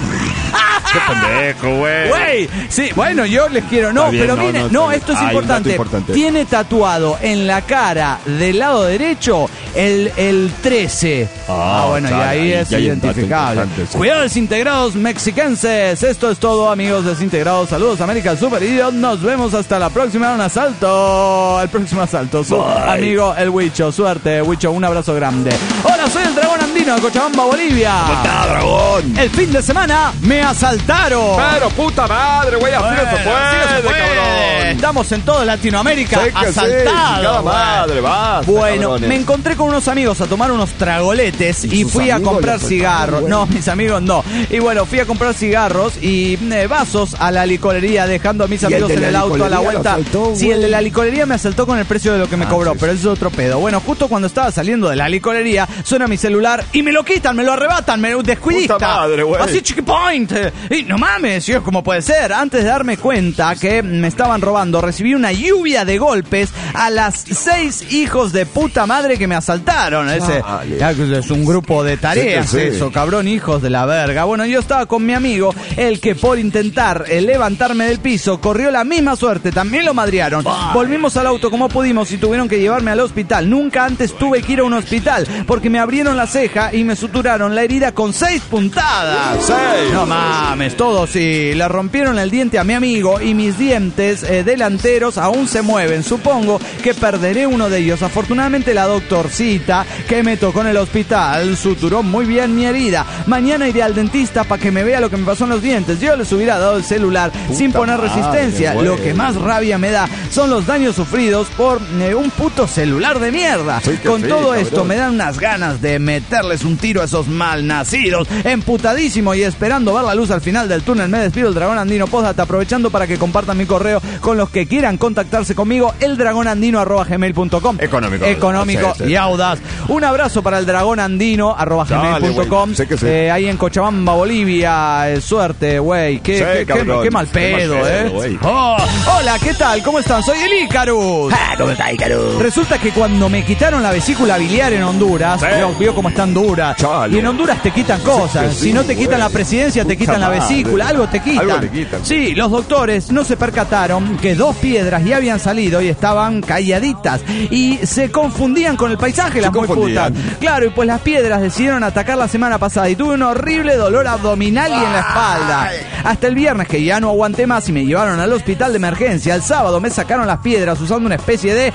¡Qué pendejo, güey! Güey, sí, bueno, yo les quiero, no, Está bien, pero no, viene, no, no, está esto es bien. Hay un dato importante. importante. Tiene tatuado en la cara del lado derecho el, el trece. Ah, Ah, bueno, y claro, ahí ahí es ya hay un dato identificable. importante, sí. Cuidado, desintegrados mexiquenses. Esto es todo, amigos desintegrados. Saludos, América Super Idiot. Nos vemos hasta la próxima. Un asalto. El próximo asalto. Su Bye. amigo el Huicho. Suerte, Huicho. Un abrazo grande. Hola, soy el dragón andino de Cochabamba, Bolivia. ¡Puta, dragón! El fin de semana me asaltaron. Pero puta madre, güey, así no se Bueno, puede, así no se puede. cabrón. Estamos en toda Latinoamérica Sí que sí, asaltados. chingada güey. madre, basta, Bueno, cabrones. me encontré con unos amigos a tomar unos tragoletes y, ¿Y sus fui a amigos comprar le asaltaron, cigarros. güey? No, mis amigos no. Y bueno, fui a comprar cigarros y eh, vasos a la licorería, dejando a mis ¿Y el amigos de en la el auto a la licorería lo vuelta. asaltó, Sí, güey? el de la licorería me asaltó con el precio de lo que me Ah, cobró, sí, pero sí. eso es otro pedo. Bueno, justo cuando estaba saliendo de la licorería, suena mi celular y me lo quitan, me lo arrebatan, me descuidista. Puta madre, güey. Así chiqui point. Y no mames, yo, ¿cómo puede ser? Antes de darme cuenta que me estaban robando, recibí una lluvia de golpes a las seis hijos de puta madre que me asaltaron. Ese Dale. ya que es un grupo de tareas, Sí que sí. eso, cabrón, hijos de la verga. Bueno, yo estaba con mi amigo, el que por intentar eh, levantarme del piso corrió la misma suerte, también lo madrearon. Volvimos al auto como pudimos y tuvieron que llevarme al hospital. Nunca antes tuve que ir a un hospital porque me abrieron la ceja y me suturaron la herida con seis puntadas. Seis. No mames. mames, todos sí. Le rompieron el diente a mi amigo y mis dientes eh, delanteros aún se mueven. Supongo que perderé uno de ellos. Afortunadamente la doctorcita que me tocó en el hospital suturó muy bien mi herida. Mañana iré al dentista para que me vea lo que me pasó en los dientes. Yo les hubiera dado el celular Puta sin poner madre, resistencia. Güey. Lo que más rabia me da son los daños sufridos por eh, un puto celular de mierda. Sí, Con sí, todo cabrón. esto me dan unas ganas de meterles un tiro a esos malnacidos. Emputadísimo y esperando ver la luz al final del túnel, me despido el Dragón Andino. Postdata, aprovechando para que compartan mi correo con los que quieran contactarse conmigo, el dragón andino arroba gmail punto com. Económico. Económico sí, sí. y audaz. Un abrazo para el dragón andino arroba gmail punto com. Sí. Eh, ahí en Cochabamba, Bolivia. Eh, suerte, güey. Qué, sí, qué, qué, qué mal pedo, qué mal pedo eh. Oh, hola, ¿qué tal? ¿Cómo están? Soy el Icarus. Ah, ¿cómo está, Icarus? Resulta que cuando me quitaron la vesícula biliar en Honduras, sí. vio, vio cómo están duras. Chale. Y en Honduras te quitan cosas. Sí, si no te quitan güey. la presidencia, te quitan Puta la vesícula. Madre. Algo te quitan. Algo te quitan. Sí, los doctores no se percataron que dos piedras ya habían salido y estaban calladitas. Y se confundían con el paisaje, las muy putas. Claro, y pues las piedras decidieron atacar la semana pasada y tuve un horrible dolor abdominal y en la espalda. Hasta el viernes que ya no aguanté más y me llevaron al hospital de emergencia. El sábado me sacaron las piedras usando una especie de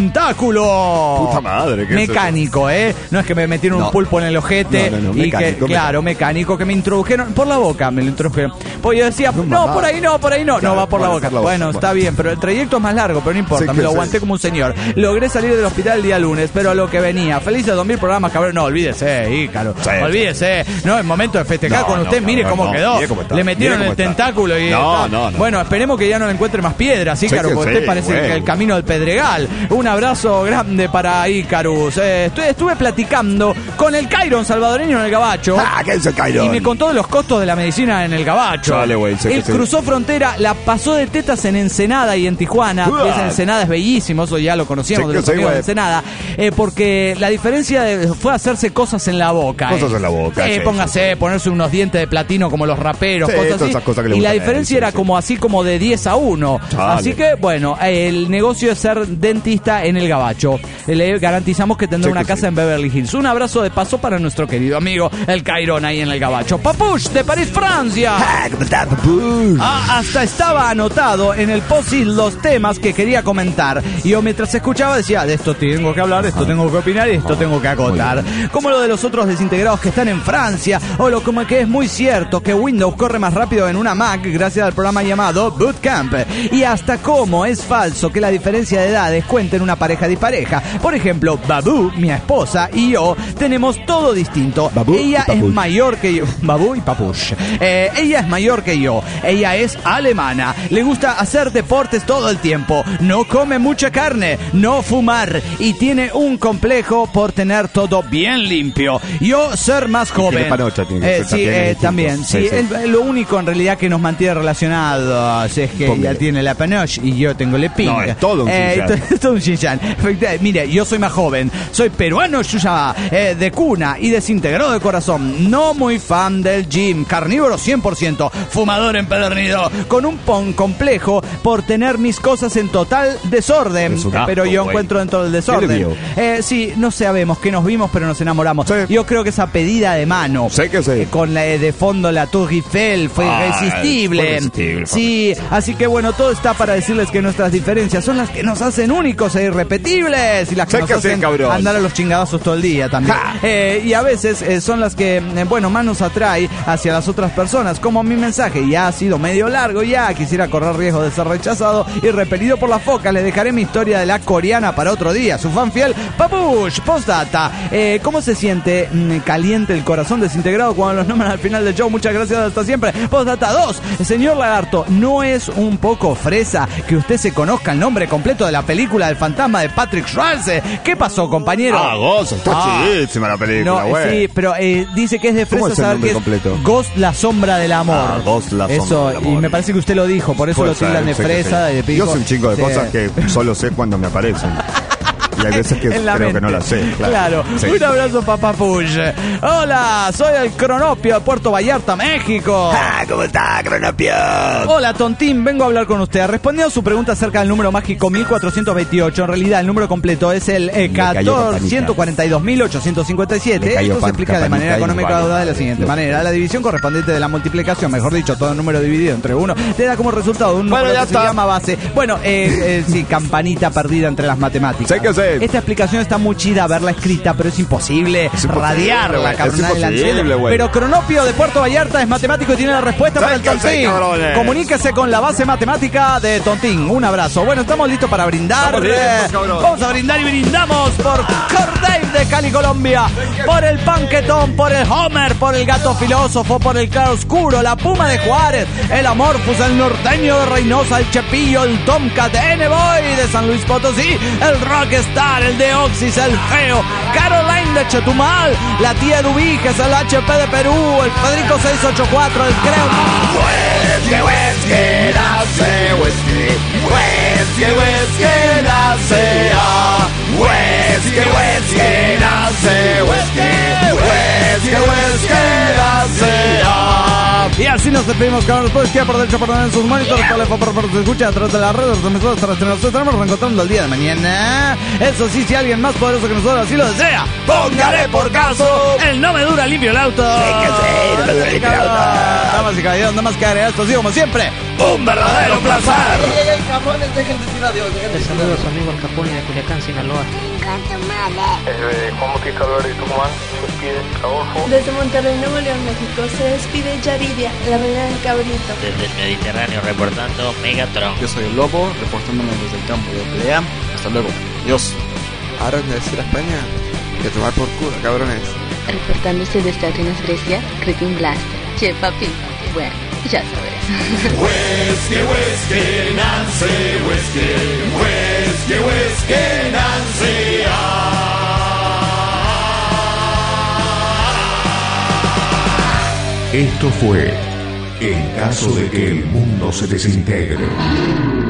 tentáculo. Puta madre, ¿qué mecánico, es ¿eh? No es que me metieron no. un pulpo en el ojete no, no, no, y mecánico, que, claro, mecánico, que me introdujeron por la boca, me lo introdujeron. Pues yo decía, no, no por ahí no, por ahí no, claro, no va por la boca. La bueno, boca. Está bien, pero el trayecto es más largo, pero no importa, sí, me lo sí. aguanté como un señor. Logré salir del hospital el día lunes, pero a lo que venía. Felices dos mil programas, cabrón. No, olvídese, Ícaro. Sí, olvídese. No, es momento de festejar no, con usted. No, mire no, cómo no, quedó. Cómo Le metieron el tentáculo y. No, no, no. Bueno, esperemos que ya no le encuentre más piedras, Ícaro, sí, porque sí, usted parece bueno. que el camino del Pedregal. Un abrazo grande para Ícarus. Eh, estuve, estuve platicando con el Cairon salvadoreño en el Gabacho. Ah, ¿qué es el Cairon? Y me contó de los costos de la medicina en el Gabacho. Dale, güey. Él cruzó sí. frontera, la pasó de tetas en Ensenada y en Tijuana. Uh, esa Ensenada es bellísimo, eso ya lo conocíamos de los amigos de Ensenada. Eh, porque la diferencia de, fue hacerse cosas en la boca. Cosas eh. en la boca. Eh, sí, póngase, sí, ponerse unos dientes de platino como los raperos, sí, cosas así. Cosas que y la él, diferencia sí, era sí. como así como de diez a uno. Chale. Así que, bueno, el negocio es ser dentista en el Gabacho. Le garantizamos que tendrá sí, una que casa sí. en Beverly Hills. Un abrazo de paso para nuestro querido amigo el Cairon ahí en el Gabacho. Papush de París, Francia. Ah, ¿cómo está, Papush? Ah, hasta estaba anotado en el post-it los temas que quería comentar. Y yo mientras escuchaba decía, de esto tengo que hablar, de esto ah. tengo que opinar y esto ah. tengo que acotar. Como lo de los otros desintegrados que están en Francia, o lo como que es muy cierto que Windows corre más rápido en una Mac gracias al programa llamado Bootcamp. Y hasta cómo es falso que la diferencia de edades cuente en una pareja dispareja. Por ejemplo, Babu, mi esposa, y yo tenemos todo distinto. Babu ella es mayor que yo. Babu y Papush. Eh, ella es mayor que yo. Ella es alemana. Le gusta hacer deportes todo el tiempo. No come mucha carne. No fumar. Y tiene un complejo por tener todo bien limpio. Yo ser más joven. Panocha, tiene que eh, sí, eh, también. Sí, sí, sí. El, lo único en realidad que nos mantiene relacionados es que ella tiene la panoche y yo tengo le pinga. No, es todo un eh, es todo un chinchan. Mire, yo soy más joven. Soy peruano, Yuyaba, eh, de cuna y desintegrado de corazón. No muy fan del gym. Carnívoro cien por ciento. Fumador empedernido. Con un pon complejo por tener mis cosas en total desorden. Asco, pero yo wey. encuentro dentro del desorden. Eh, sí, no sabemos que nos vimos, pero nos enamoramos. Sí. Yo creo que esa pedida de mano. Sé que sí. Eh, con la, de fondo la Tour Eiffel fue ah, irresistible. Fue irresistible. Sí, así que bueno, todo está para decirles que nuestras diferencias son las que nos hacen únicos e irrepetibles. Y las que sé nos que hacen sí, andar a los chingadazos todo el día también. Eh, y a veces eh, son las que, eh, bueno, más nos atrae hacia las otras personas. Como mi mensaje ya ha sido medio largo, ya quisiera correr riesgo de ser rechazado y repelido por la foca. Les dejaré mi historia de la coreana para otro día. Su fan fiel, Papush. Postdata. Eh, ¿Cómo se siente mm, caliente el corazón desintegrado cuando los nombran al final del show? Muchas gracias, hasta siempre. Postdata dos. Señor Lagarto, ¿no es un poco fresa que usted se conozca el nombre completo de la película del fantasma de Patrick Swayze? ¿Qué pasó, compañero? Ah, Ghost, está ah, chidísima la película, no, güey. Sí, pero eh, dice que es de fresa saber que es completo? Ghost, la sombra del amor. Ah, Ghost, la sombra eso, del amor. Y me parece que usted lo dijo, por eso Puede lo tildan de fresa. Sí. De Yo soy un chingo de sí. cosas que solo sé cuando me aparecen. Y hay veces que En la creo mente. que no la sé. Claro. Claro. Sí. Un abrazo, papá Push. Hola, soy el Cronopio de Puerto Vallarta, México. Ah, ¿cómo está, Cronopio? Hola, Tontín, vengo a hablar con usted. Respondiendo a su pregunta acerca del número mágico mil cuatrocientos veintiocho, en realidad el número completo es el eh, Le cayó catorcientos cuarenta y dos mil ochocientos cincuenta y siete. Le cayó Esto se explica de campanita manera y económica vale. de la siguiente manera. La división correspondiente de la multiplicación, mejor dicho, todo número dividido entre uno, te da como resultado un Bueno, número ya que se está. llama base. Bueno, eh, eh, sí, campanita perdida entre las matemáticas. Sé que sé. Esta explicación está muy chida verla escrita, pero es imposible, Es imposible, radiarla, güey. carnal, Es imposible, en la- güey. Pero Cronopio de Puerto Vallarta es matemático y tiene la respuesta Sé para el que sé, Tontín. cabrones. Comuníquese con la base matemática de Tontín. Un abrazo. Bueno, estamos listos para brindar. Estamos listos, Eh, cabrón. Vamos a brindar y brindamos por Cordave de Cali, Colombia, por el Panquetón, por el Homer, por el Gato Filósofo, por el Claro Oscuro, la Puma de Juárez, el Amorphous, el Norteño de Reynosa, el Chepillo, el Tomcat, N-Boy de San Luis Potosí, el Rockstar, el de Oxys, el Feo, Caroline de Chetumal, la Tía de Ubiges, el H P de Perú, el Federico seiscientos ochenta y cuatro, el Creo. Whisky, whisky, nace whisky. Whisky, whisky, nace ah. Whisky, whisky, nace whisky. Whisky, whisky, nace ah. Y así nos despedimos, cabrón. Puedes quedar por derecho, por en sus monitores, por por por se escucha a través de las redes, nosotros nos estaremos reencontrando el día de mañana. Eso sí, si alguien más poderoso que nosotros así lo desea, póngale por caso. El no me dura limpio el auto. Sí, que sí, no me dura limpio el auto. Damas y caballeros, nada más que agregar esto, así como siempre. Un verdadero placer. Les saludo a su amigo Al Capone de Culiacán, Sinaloa. Desde Juan Bautista Álvarez de Tucumán, se despide Adolfo. Desde Monterrey, Nuevo León, México, se despide Yaridia, la reina del cabrito. Desde el Mediterráneo reportando Megatron. Yo soy el Lobo, reportándome desde el campo de pelea. Hasta luego. Adiós. Ahora es decir a España que tomar por culo, cabrones. Reportándose desde Atenas, Grecia, Creeping Blaster. Che, papi, bueno, ya sabes. Whisky, whisky, Nancy, whisky. Whisky, whisky, Nancy, ah. Esto fue En caso de que el mundo se desintegre.